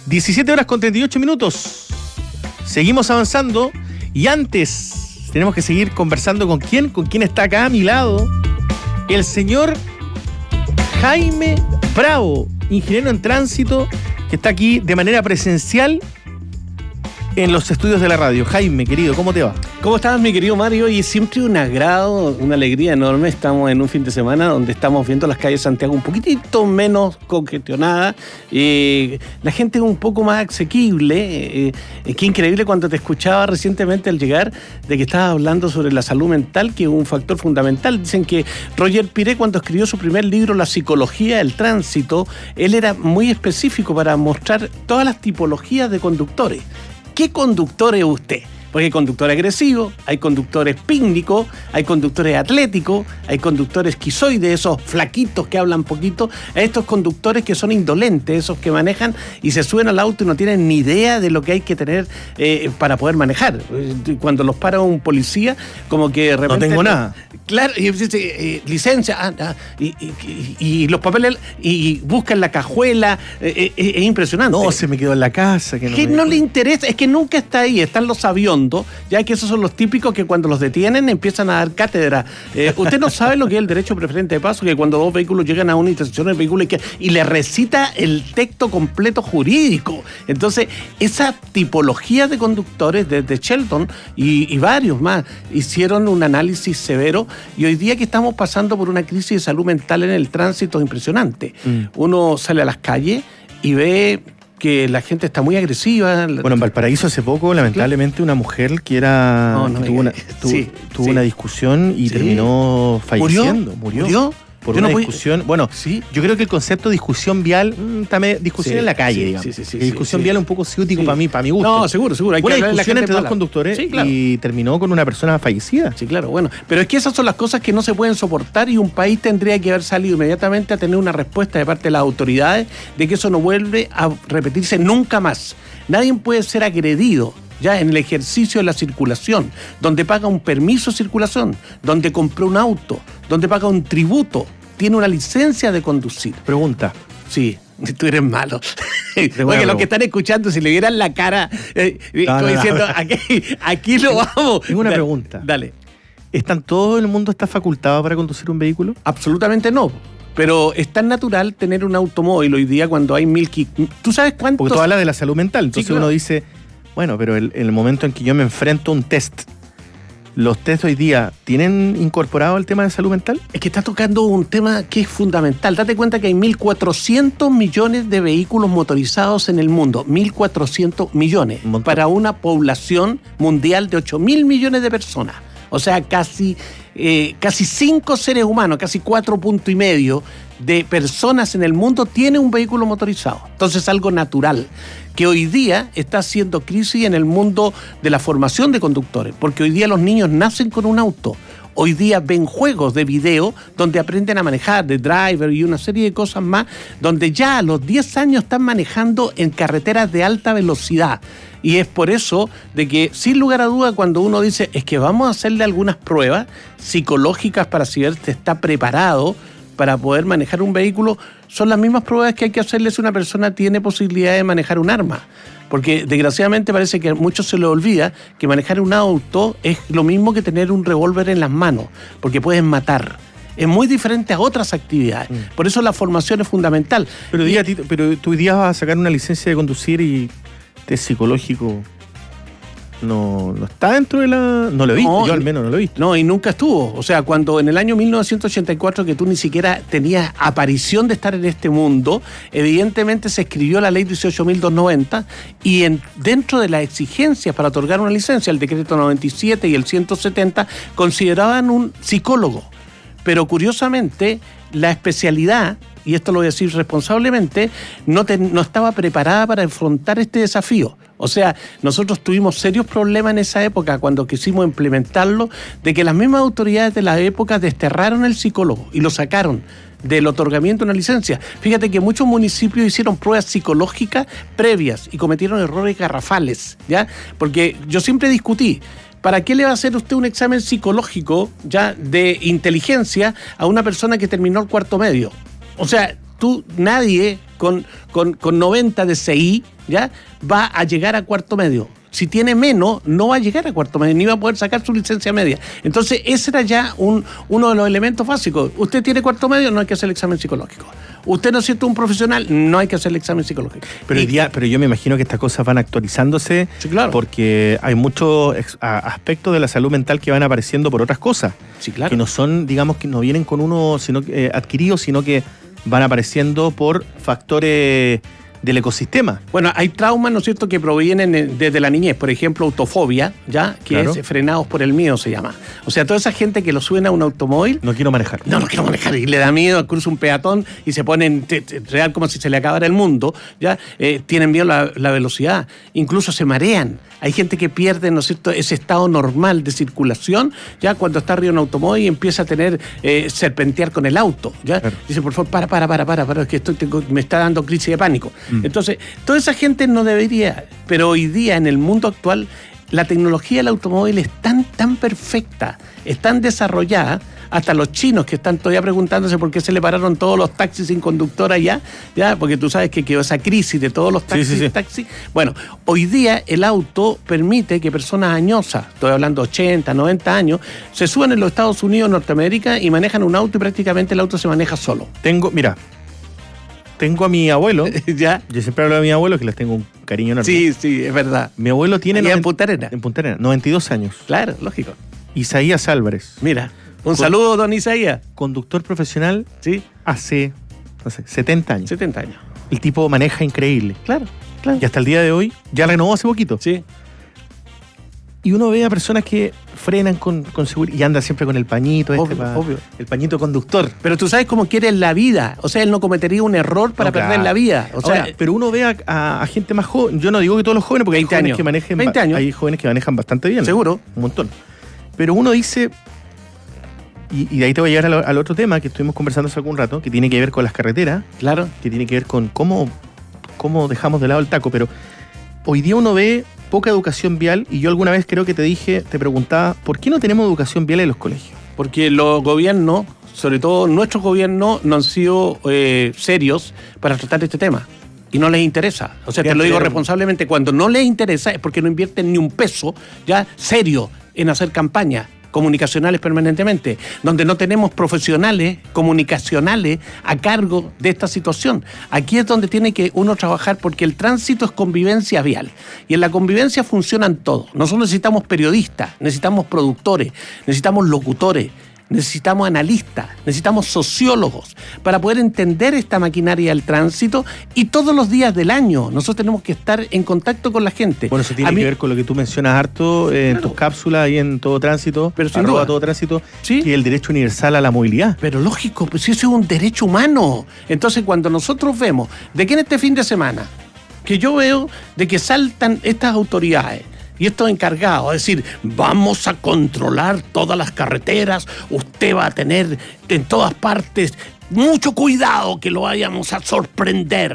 17:38. Seguimos avanzando, y antes tenemos que seguir conversando con quién está acá a mi lado. El señor Jaime Bravo, ingeniero en tránsito, que está aquí de manera presencial en los estudios de la radio. Jaime, querido, ¿cómo te va? ¿Cómo estás, mi querido Mario? Y siempre un agrado, una alegría enorme. Estamos en un fin de semana donde estamos viendo las calles de Santiago un poquitito menos congestionadas. La gente es un poco más asequible. Qué increíble cuando te escuchaba recientemente al llegar de que estabas hablando sobre la salud mental, que es un factor fundamental. Dicen que Roger Piré, cuando escribió su primer libro, La psicología del tránsito, él era muy específico para mostrar todas las tipologías de conductores. ¿Qué conductor es usted? Porque hay conductores agresivos, hay conductores pícnicos, hay conductores atléticos, hay conductores esquizoides, esos flaquitos que hablan poquito, a estos conductores que son indolentes, esos que manejan y se suben al auto y no tienen ni idea de lo que hay que tener para poder manejar. Cuando los para un policía, como que de repente... No tengo nada. Claro, y licencia, y los papeles, y buscan la cajuela, es impresionante. No, se me quedó en la casa. Que no le interesa, es que nunca está ahí, están los aviondos, ya que esos son los típicos que cuando los detienen empiezan a dar cátedra. Usted no sabe lo que es el derecho preferente de paso, que cuando dos vehículos llegan a una intersección del vehículo y le recita el texto completo jurídico. Entonces, esa tipología de conductores desde Shelton y varios más hicieron un análisis severo, y hoy día que estamos pasando por una crisis de salud mental en el tránsito impresionante. Uno sale a las calles y ve que la gente está muy agresiva. Bueno, en Valparaíso hace poco, lamentablemente, una mujer que tuvo una discusión y terminó falleciendo. ¿Murió? Por una discusión. Bueno, sí. Yo creo que el concepto de discusión vial, discusión en la calle, digamos. Discusión vial es un poco ciútico para mi gusto. No, seguro. Hay una discusión entre dos conductores y terminó con una persona fallecida. Sí, claro, bueno. Pero es que esas son las cosas que no se pueden soportar, y un país tendría que haber salido inmediatamente a tener una respuesta de parte de las autoridades de que eso no vuelve a repetirse nunca más. Nadie puede ser agredido ya en el ejercicio de la circulación, donde paga un permiso de circulación, donde compró un auto, donde paga un tributo, tiene una licencia de conducir. Pregunta. Sí, tú eres malo. Oye, los que están escuchando, si le vieran la cara, diciendo, aquí lo vamos. Tengo una pregunta. Dale. ¿Todo el mundo está facultado para conducir un vehículo? Absolutamente no. Pero es tan natural tener un automóvil hoy día cuando hay ¿Tú sabes cuántos? Porque tú hablas de la salud mental. Entonces uno dice... Bueno, pero en el momento en que yo me enfrento a un test, ¿los test hoy día tienen incorporado el tema de salud mental? Es que está tocando un tema que es fundamental. Date cuenta que hay 1.400 millones de vehículos motorizados en el mundo. 1.400 millones. Para una población mundial de 8.000 millones de personas. O sea, casi 5 seres humanos, casi 4,5 puntos de personas en el mundo tienen un vehículo motorizado. Entonces es algo natural que hoy día está haciendo crisis en el mundo de la formación de conductores, porque hoy día los niños nacen con un auto. Hoy día ven juegos de video donde aprenden a manejar, de driver y una serie de cosas más, donde ya a los 10 años están manejando en carreteras de alta velocidad. Y es por eso de que, sin lugar a duda, cuando uno dice es que vamos a hacerle algunas pruebas psicológicas para si usted está preparado para poder manejar un vehículo, son las mismas pruebas que hay que hacerle si una persona tiene posibilidad de manejar un arma. Porque desgraciadamente parece que a muchos se les olvida que manejar un auto es lo mismo que tener un revólver en las manos, porque pueden matar. Es muy diferente a otras actividades. Por eso la formación es fundamental. Pero diga, Tito, pero tú hoy día vas a sacar una licencia de conducir y test psicológico no está dentro de la... No lo he visto, yo al menos no lo he visto. No, y nunca estuvo. O sea, cuando en el año 1984, que tú ni siquiera tenías aparición de estar en este mundo, evidentemente se escribió la ley 18.290 y dentro de las exigencias para otorgar una licencia, el decreto 97 y el 170 consideraban un psicólogo. Pero curiosamente, la especialidad, y esto lo voy a decir responsablemente, no estaba preparada para enfrentar este desafío. O sea, nosotros tuvimos serios problemas en esa época cuando quisimos implementarlo, de que las mismas autoridades de la época desterraron el psicólogo y lo sacaron del otorgamiento de una licencia. Fíjate que muchos municipios hicieron pruebas psicológicas previas y cometieron errores garrafales, ¿ya? Porque yo siempre discutí, ¿para qué le va a hacer usted un examen psicológico ya de inteligencia a una persona que terminó el cuarto medio? O sea, nadie con 90 de CI ya va a llegar a cuarto medio. Si tiene menos, no va a llegar a cuarto medio, ni va a poder sacar su licencia media. Entonces, ese era ya uno de los elementos básicos. Usted tiene cuarto medio, no hay que hacer el examen psicológico. Usted no es cierto un profesional, no hay que hacer el examen psicológico. Pero yo me imagino que estas cosas van actualizándose, sí, claro, porque hay muchos aspectos de la salud mental que van apareciendo por otras cosas. Sí, claro. Que no son, digamos, que no vienen con uno adquiridos, sino que van apareciendo por factores del ecosistema. Bueno, hay traumas, ¿no es cierto?, que provienen desde la niñez. Por ejemplo, autofobia, ¿ya? Que claro, es frenados por el miedo, se llama. O sea, toda esa gente que lo suben a un automóvil... No quiero manejar. No quiero manejar. Y le da miedo, cruza un peatón y se ponen real como si se le acabara el mundo, ¿ya? Tienen miedo a la velocidad. Incluso se marean. Hay gente que pierde, ¿no es cierto?, ese estado normal de circulación, ya cuando está arriba de un automóvil y empieza a tener serpentear con el auto, ¿ya? Claro. Dice, por favor, para, que me está dando crisis de pánico. Entonces, toda esa gente no debería, pero hoy día en el mundo actual la tecnología del automóvil es tan perfecta, es tan desarrollada, hasta los chinos que están todavía preguntándose por qué se le pararon todos los taxis sin conductor allá, ¿ya? Porque tú sabes que quedó esa crisis de todos los taxis. Sí. Taxis. Bueno, hoy día el auto permite que personas añosas, estoy hablando 80, 90 años, se suban en los Estados Unidos, Norteamérica y manejan un auto y prácticamente el auto se maneja solo. Tengo a mi abuelo, ¿ya? Yo siempre hablo de mi abuelo, que les tengo un cariño enorme. Sí, es verdad. Mi abuelo tiene... en Punta Arenas. En Punta Arenas, 92 años. Claro, lógico. Isaías Álvarez. Mira, un saludo, don Isaías. Conductor profesional, sí, hace, no sé, 70 años. 70 años. El tipo maneja increíble. Claro. Y hasta el día de hoy, ya renovó hace poquito. Sí. Y uno ve a personas que frenan con seguridad y anda siempre con el pañito, obvio. El pañito conductor. Pero tú sabes cómo quiere la vida. O sea, él no cometería un error para perder la vida. O sea, ahora, pero uno ve a gente más joven. Yo no digo que todos los jóvenes, porque hay jóvenes que manejen 20 años. Hay jóvenes que manejan bastante bien. Seguro. Un montón. Pero uno dice, y de ahí te voy a llegar al otro tema que estuvimos conversando hace algún rato, que tiene que ver con las carreteras. Claro. Que tiene que ver con cómo dejamos de lado el taco. Pero hoy día uno ve poca educación vial, y yo alguna vez creo que te preguntaba, ¿por qué no tenemos educación vial en los colegios? Porque los gobiernos, sobre todo nuestros gobiernos, no han sido serios para tratar este tema. Y no les interesa. O sea, te lo digo responsablemente, cuando no les interesa es porque no invierten ni un peso ya serio en hacer campaña comunicacionales permanentemente, donde no tenemos profesionales comunicacionales a cargo de esta situación. Aquí es donde tiene que uno trabajar, porque el tránsito es convivencia vial, y en la convivencia funcionan todos. Nosotros necesitamos periodistas, necesitamos productores, necesitamos locutores, necesitamos analistas, necesitamos sociólogos para poder entender esta maquinaria del tránsito, y todos los días del año nosotros tenemos que estar en contacto con la gente. Bueno, eso tiene que ver con lo que tú mencionas harto en tus cápsulas y en Todo Tránsito, pero sin duda, Todo Tránsito, ¿sí?, que es el derecho universal a la movilidad. Pero lógico, pues eso es un derecho humano. Entonces, cuando nosotros vemos de que en este fin de semana, que yo veo de que saltan estas autoridades y estos encargados, es decir, vamos a controlar todas las carreteras, usted va a tener en todas partes mucho cuidado que lo vayamos a sorprender.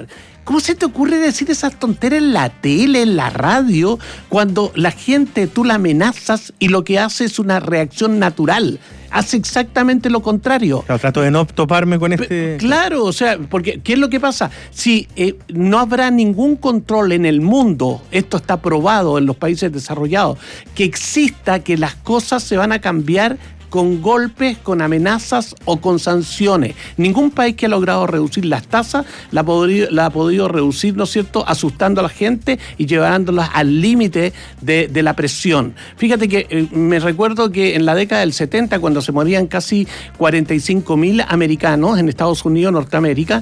¿Cómo se te ocurre decir esas tonteras en la tele, en la radio, cuando la gente tú la amenazas y lo que hace es una reacción natural? Hace exactamente lo contrario. Claro, trato de no toparme con este... Claro, o sea, porque ¿qué es lo que pasa? Si no habrá ningún control en el mundo, esto está probado en los países desarrollados, que exista que las cosas se van a cambiar con golpes, con amenazas o con sanciones. Ningún país que ha logrado reducir las tasas la ha podido reducir, ¿no es cierto?, asustando a la gente y llevándolas al límite de la presión. Fíjate que me recuerdo que en la década del 70, cuando se morían casi 45.000 americanos en Estados Unidos, Norteamérica,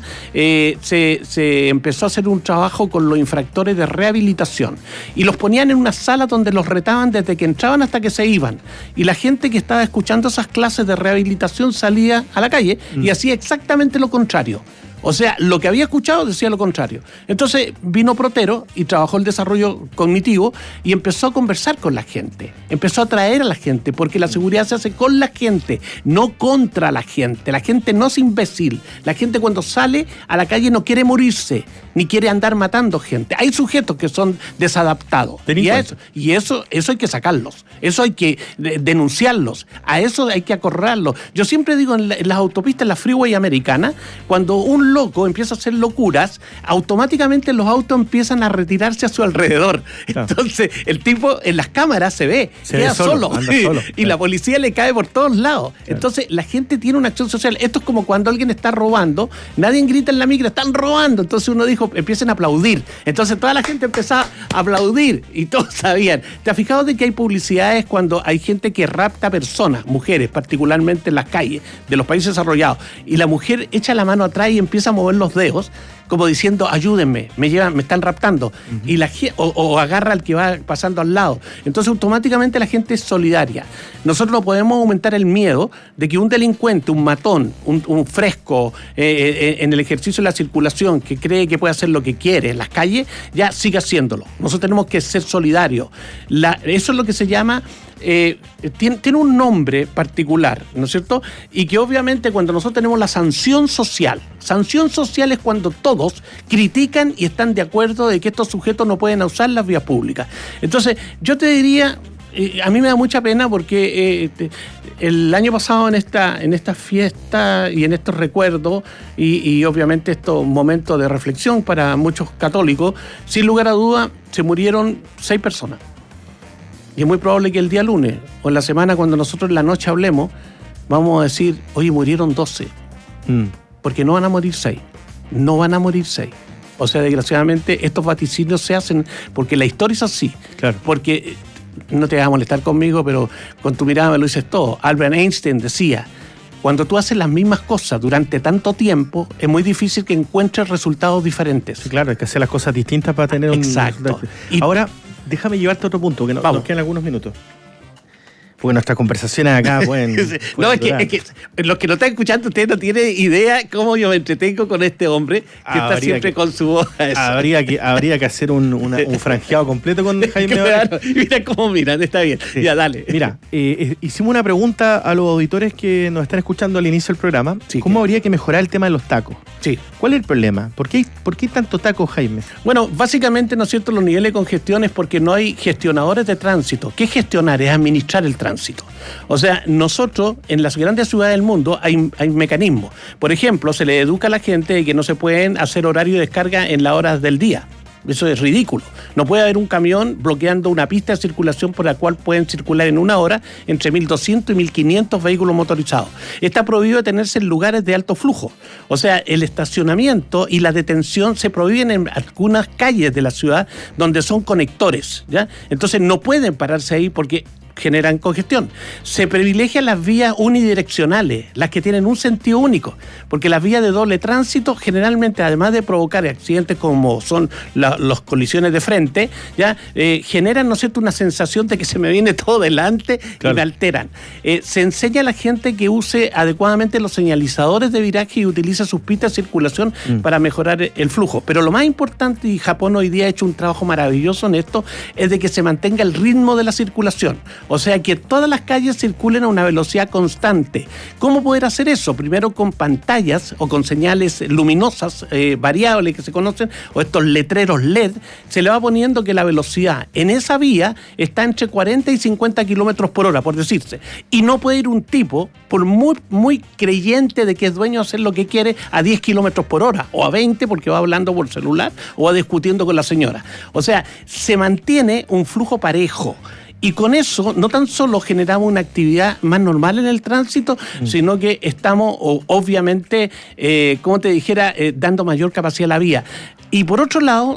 se empezó a hacer un trabajo con los infractores de rehabilitación y los ponían en una sala donde los retaban desde que entraban hasta que se iban. Y la gente que estaba escuchando esas clases de rehabilitación salía a la calle y hacía exactamente lo contrario. O sea, lo que había escuchado decía lo contrario. Entonces vino Protero y trabajó el desarrollo cognitivo y empezó a conversar con la gente. Empezó a atraer a la gente, porque la seguridad se hace con la gente, no contra la gente. La gente no es imbécil. La gente cuando sale a la calle no quiere morirse, ni quiere andar matando gente. Hay sujetos que son desadaptados. Y eso hay que sacarlos. Eso hay que denunciarlos. A eso hay que acorralarlos. Yo siempre digo en las autopistas, en la freeway americana, cuando un loco empieza a hacer locuras, automáticamente los autos empiezan a retirarse a su alrededor. Claro. Entonces, el tipo en las cámaras se ve, queda solo. Y la policía le cae por todos lados. Claro. Entonces, la gente tiene una acción social. Esto es como cuando alguien está robando, nadie grita en la micro, están robando. Entonces uno dijo, empiecen a aplaudir. Entonces toda la gente empezaba a aplaudir y todos sabían. ¿Te has fijado de que hay publicidades cuando hay gente que rapta personas, mujeres, particularmente en las calles de los países desarrollados, y la mujer echa la mano atrás y empieza a mover los dedos como diciendo, ayúdenme, me están raptando, y o agarra al que va pasando al lado. Entonces automáticamente la gente es solidaria. Nosotros no podemos aumentar el miedo de que un delincuente, un matón, un fresco en el ejercicio de la circulación, que cree que puede hacer lo que quiere en las calles, ya siga haciéndolo. Nosotros tenemos que ser solidarios. Eso es lo que se llama... tiene un nombre particular, ¿no es cierto? Y que obviamente cuando nosotros tenemos la sanción social es cuando todos critican y están de acuerdo de que estos sujetos no pueden usar las vías públicas. Entonces, yo te diría, a mí me da mucha pena porque el año pasado en esta fiesta y en estos recuerdos y obviamente estos momentos de reflexión para muchos católicos, sin lugar a duda, se murieron 6 personas. Y es muy probable que el día lunes o en la semana, cuando nosotros en la noche hablemos, vamos a decir, oye, murieron 12. Porque no van a morir 6. No van a morir 6. O sea, desgraciadamente, estos vaticinios se hacen porque la historia es así. Claro. Porque, no te vas a molestar conmigo, pero con tu mirada me lo dices todo. Albert Einstein decía, cuando tú haces las mismas cosas durante tanto tiempo, es muy difícil que encuentres resultados diferentes. Sí, claro, hay que hacer las cosas distintas para tener Exacto. Y ahora, déjame llevarte a otro punto, que nos quedan algunos minutos. Porque nuestras conversaciones acá pueden... No, es que los que no están escuchando, usted no tiene idea cómo yo me entretengo con este hombre que está siempre con su voz. Habría que hacer un franjeado completo con Jaime. Claro, mira cómo miran, está bien. Sí. Ya, dale. Mira, hicimos una pregunta a los auditores que nos están escuchando al inicio del programa. Sí, ¿cómo habría que mejorar el tema de los tacos? Sí. ¿Cuál es el problema? ¿Por qué hay tanto taco, Jaime? Bueno, básicamente, ¿no es cierto?, los niveles de congestión es porque no hay gestionadores de tránsito. ¿Qué es gestionar? Es administrar el tránsito. O sea, nosotros en las grandes ciudades del mundo hay mecanismos. Por ejemplo, se le educa a la gente de que no se pueden hacer horario de descarga en las horas del día. Eso es ridículo. No puede haber un camión bloqueando una pista de circulación por la cual pueden circular en una hora entre 1.200 y 1.500 vehículos motorizados. Está prohibido detenerse en lugares de alto flujo. O sea, el estacionamiento y la detención se prohíben en algunas calles de la ciudad donde son conectores, ¿ya? Entonces no pueden pararse ahí porque generan congestión. Se privilegian las vías unidireccionales, las que tienen un sentido único, porque las vías de doble tránsito generalmente, además de provocar accidentes como son las colisiones de frente, ya generan, ¿no es cierto?, una sensación de que se me viene todo delante. Claro. Y me alteran. Se enseña a la gente que use adecuadamente los señalizadores de viraje y utilice sus pistas de circulación para mejorar el flujo. Pero lo más importante, y Japón hoy día ha hecho un trabajo maravilloso en esto, es de que se mantenga el ritmo de la circulación. O sea, que todas las calles circulen a una velocidad constante. ¿Cómo poder hacer eso? Primero con pantallas o con señales luminosas variables que se conocen, o estos letreros LED, se le va poniendo que la velocidad en esa vía está entre 40 y 50 kilómetros por hora, por decirse. Y no puede ir un tipo, por muy creyente de que es dueño de hacer lo que quiere, a 10 kilómetros por hora, o a 20 porque va hablando por celular, o va discutiendo con la señora. O sea, se mantiene un flujo parejo. Y con eso no tan solo generamos una actividad más normal en el tránsito, sino que estamos, obviamente, como te dijera, dando mayor capacidad a la vía. Y por otro lado,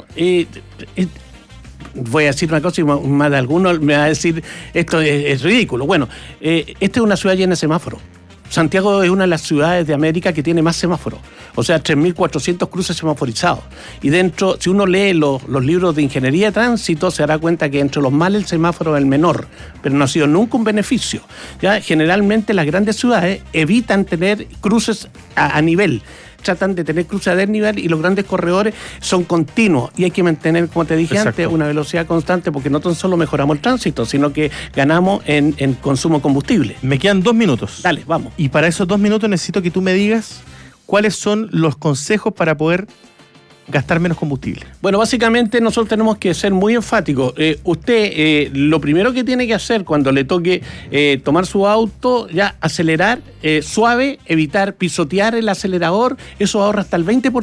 voy a decir una cosa y más de alguno me va a decir, esto es ridículo. Bueno, esta es una ciudad llena de semáforos. Santiago es una de las ciudades de América que tiene más semáforos, o sea, 3.400 cruces semaforizados. Y dentro, si uno lee los libros de ingeniería de tránsito, se dará cuenta que entre los males el semáforo es el menor, pero no ha sido nunca un beneficio. ¿Ya? Generalmente las grandes ciudades evitan tener cruces a nivel. Tratan de tener cruces a desnivel y los grandes corredores son continuos y hay que mantener, como te dije antes, una velocidad constante porque no tan solo mejoramos el tránsito, sino que ganamos en consumo de combustible. Me quedan 2 minutos. Dale, vamos. Y para esos 2 minutos necesito que tú me digas cuáles son los consejos para poder gastar menos combustible. Bueno, básicamente nosotros tenemos que ser muy enfáticos. Usted, lo primero que tiene que hacer cuando le toque tomar su auto, ya acelerar suave, evitar pisotear el acelerador, eso ahorra hasta el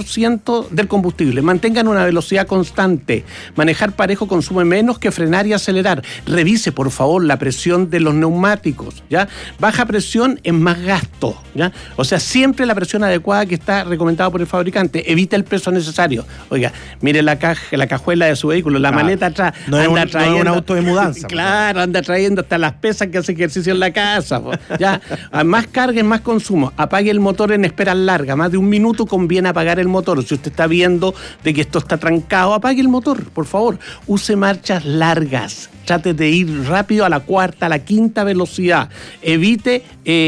20% del combustible. Mantengan una velocidad constante. Manejar parejo consume menos que frenar y acelerar. Revise, por favor, la presión de los neumáticos, ¿ya? Baja presión es más gasto, ¿ya? O sea, siempre la presión adecuada que está recomendada por el fabricante. Evita el peso necesario. Oiga, mire la cajuela de su vehículo, la maleta atrás. No es un auto de mudanza. Claro, anda trayendo hasta las pesas que hace ejercicio en la casa. Ya, más carga, más consumo. Apague el motor en espera larga. Más de 1 minuto conviene apagar el motor. Si usted está viendo de que esto está trancado, apague el motor, por favor. Use marchas largas. Trate de ir rápido a la 4ª, a la 5ª velocidad. Evite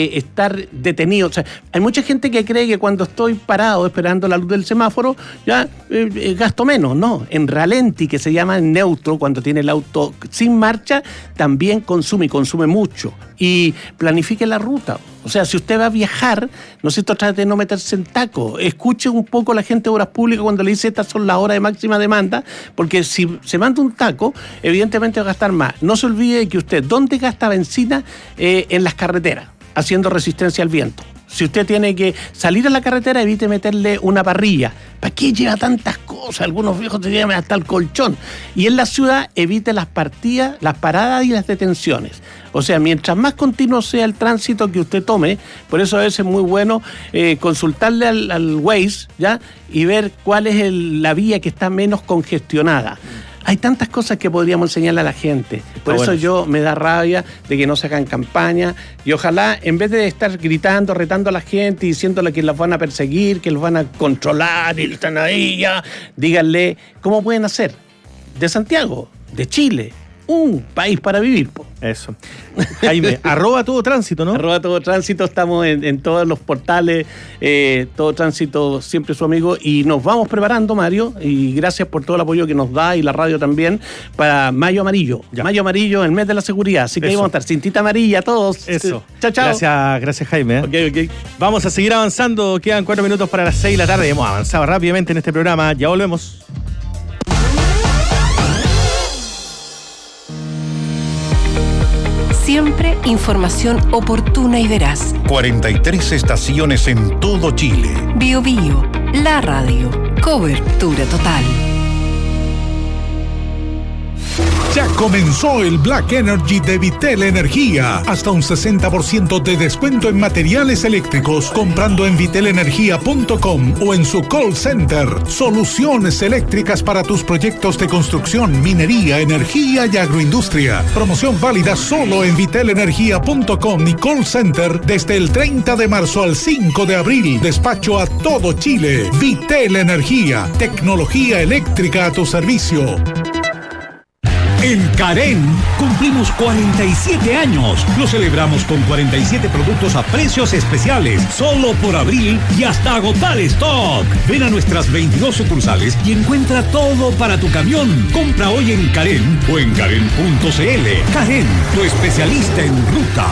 estar detenido. O sea, hay mucha gente que cree que cuando estoy parado esperando la luz del semáforo, ya gasto menos. No, en ralenti, que se llama en neutro, cuando tiene el auto sin marcha, también consume y consume mucho. Y planifique la ruta. O sea, si usted va a viajar, ¿no es cierto?, trate de no meterse en taco. Escuche un poco a la gente de Obras Públicas cuando le dice estas son las horas de máxima demanda, porque si se manda un taco, evidentemente va a gastar más. No se olvide de que usted, ¿dónde gasta benzina? En las carreteras, haciendo resistencia al viento. Si usted tiene que salir a la carretera, evite meterle una parrilla. ¿Para qué lleva tantas cosas? Algunos viejos te llevan hasta el colchón. Y en la ciudad, evite las partidas, las paradas y las detenciones. O sea, mientras más continuo sea el tránsito que usted tome, por eso a veces es muy bueno consultarle al Waze, ¿ya? Y ver cuál es la vía que está menos congestionada. Hay tantas cosas que podríamos enseñarle a la gente. Por eso yo me da rabia de que no se hagan campaña. Y ojalá, en vez de estar gritando, retando a la gente, diciéndole que los van a perseguir, que los van a controlar y están ahí ya, díganle cómo pueden hacer de Santiago, de Chile, un país para vivir. Eso. Jaime, @todo tránsito, ¿no? @todo tránsito, estamos en todos los portales, Todo Tránsito siempre su amigo, y nos vamos preparando, Mario, y gracias por todo el apoyo que nos da y la radio también, para Mayo Amarillo. Ya. Mayo Amarillo, el mes de la seguridad, así que ahí vamos a estar, cintita amarilla, todos. Eso. Chao, chao. Gracias Jaime. Ok. Vamos a seguir avanzando, quedan 4 minutos para las 6 de la tarde, hemos avanzado rápidamente en este programa, ya volvemos. Siempre información oportuna y veraz. 43 estaciones en todo Chile. Bio Bio, la radio. Cobertura total. Ya comenzó el Black Energy de Vitel Energía. Hasta un 60% de descuento en materiales eléctricos comprando en vitelenergia.com o en su call center. Soluciones eléctricas para tus proyectos de construcción, minería, energía y agroindustria. Promoción válida solo en vitelenergia.com y call center desde el 30 de marzo al 5 de abril. Despacho a todo Chile. Vitel Energía. Tecnología eléctrica a tu servicio. En Carén cumplimos 47 años. Lo celebramos con 47 productos a precios especiales, solo por abril y hasta agotar stock. Ven a nuestras 22 sucursales y encuentra todo para tu camión. Compra hoy en Carén o en Carén.cl. Carén, tu especialista en ruta.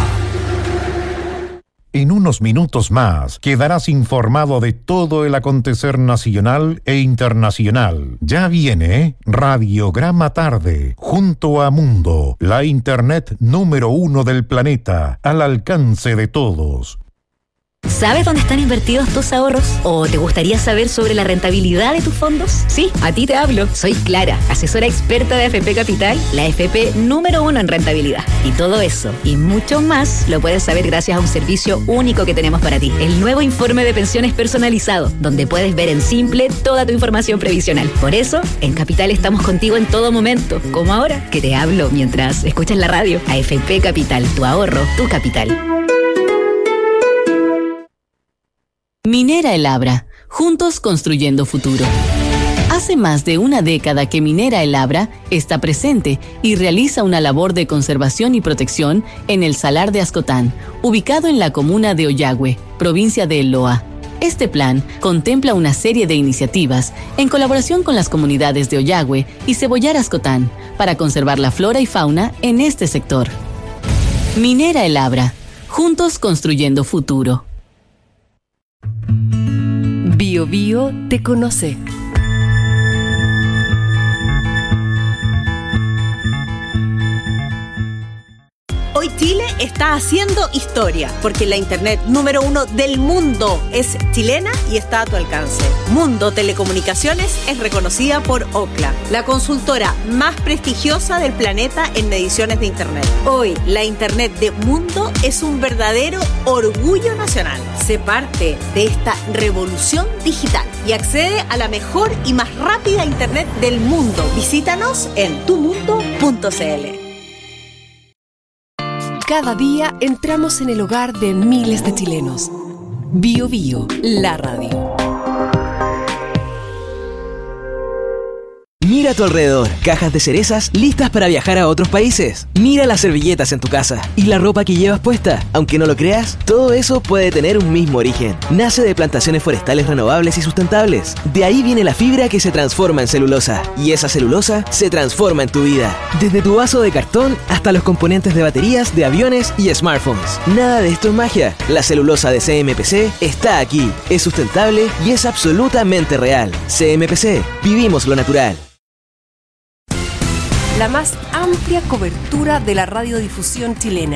En unos minutos más quedarás informado de todo el acontecer nacional e internacional. Ya viene Radiograma Tarde, junto a Mundo, la internet número 1 del planeta, al alcance de todos. ¿Sabes dónde están invertidos tus ahorros? ¿O te gustaría saber sobre la rentabilidad de tus fondos? Sí, a ti te hablo. Soy Clara, asesora experta de AFP Capital, la AFP número 1 en rentabilidad. Y todo eso y mucho más lo puedes saber gracias a un servicio único que tenemos para ti. El nuevo informe de pensiones personalizado, donde puedes ver en simple toda tu información previsional. Por eso, en Capital estamos contigo en todo momento, como ahora que te hablo mientras escuchas la radio. AFP Capital, tu ahorro, tu capital. Minera El Abra, juntos construyendo futuro. Hace más de una década que Minera El Abra está presente y realiza una labor de conservación y protección en el Salar de Ascotán, ubicado en la comuna de Ollagüe, provincia de El Loa. Este plan contempla una serie de iniciativas en colaboración con las comunidades de Ollagüe y Cebollar Ascotán para conservar la flora y fauna en este sector. Minera El Abra, juntos construyendo futuro. Bio Bio te conoce. Hoy Chile está haciendo historia, porque la internet número 1 del mundo es chilena y está a tu alcance. Mundo Telecomunicaciones es reconocida por Ookla, la consultora más prestigiosa del planeta en mediciones de internet. Hoy, la internet de Mundo es un verdadero orgullo nacional. Sé parte de esta revolución digital y accede a la mejor y más rápida internet del mundo. Visítanos en tumundo.cl. Cada día entramos en el hogar de miles de chilenos. Bio Bio, la radio. Mira a tu alrededor, cajas de cerezas listas para viajar a otros países. Mira las servilletas en tu casa y la ropa que llevas puesta. Aunque no lo creas, todo eso puede tener un mismo origen. Nace de plantaciones forestales renovables y sustentables. De ahí viene la fibra que se transforma en celulosa. Y esa celulosa se transforma en tu vida. Desde tu vaso de cartón hasta los componentes de baterías, de aviones y smartphones. Nada de esto es magia. La celulosa de CMPC está aquí. Es sustentable y es absolutamente real. CMPC, vivimos lo natural. La más amplia cobertura de la radiodifusión chilena.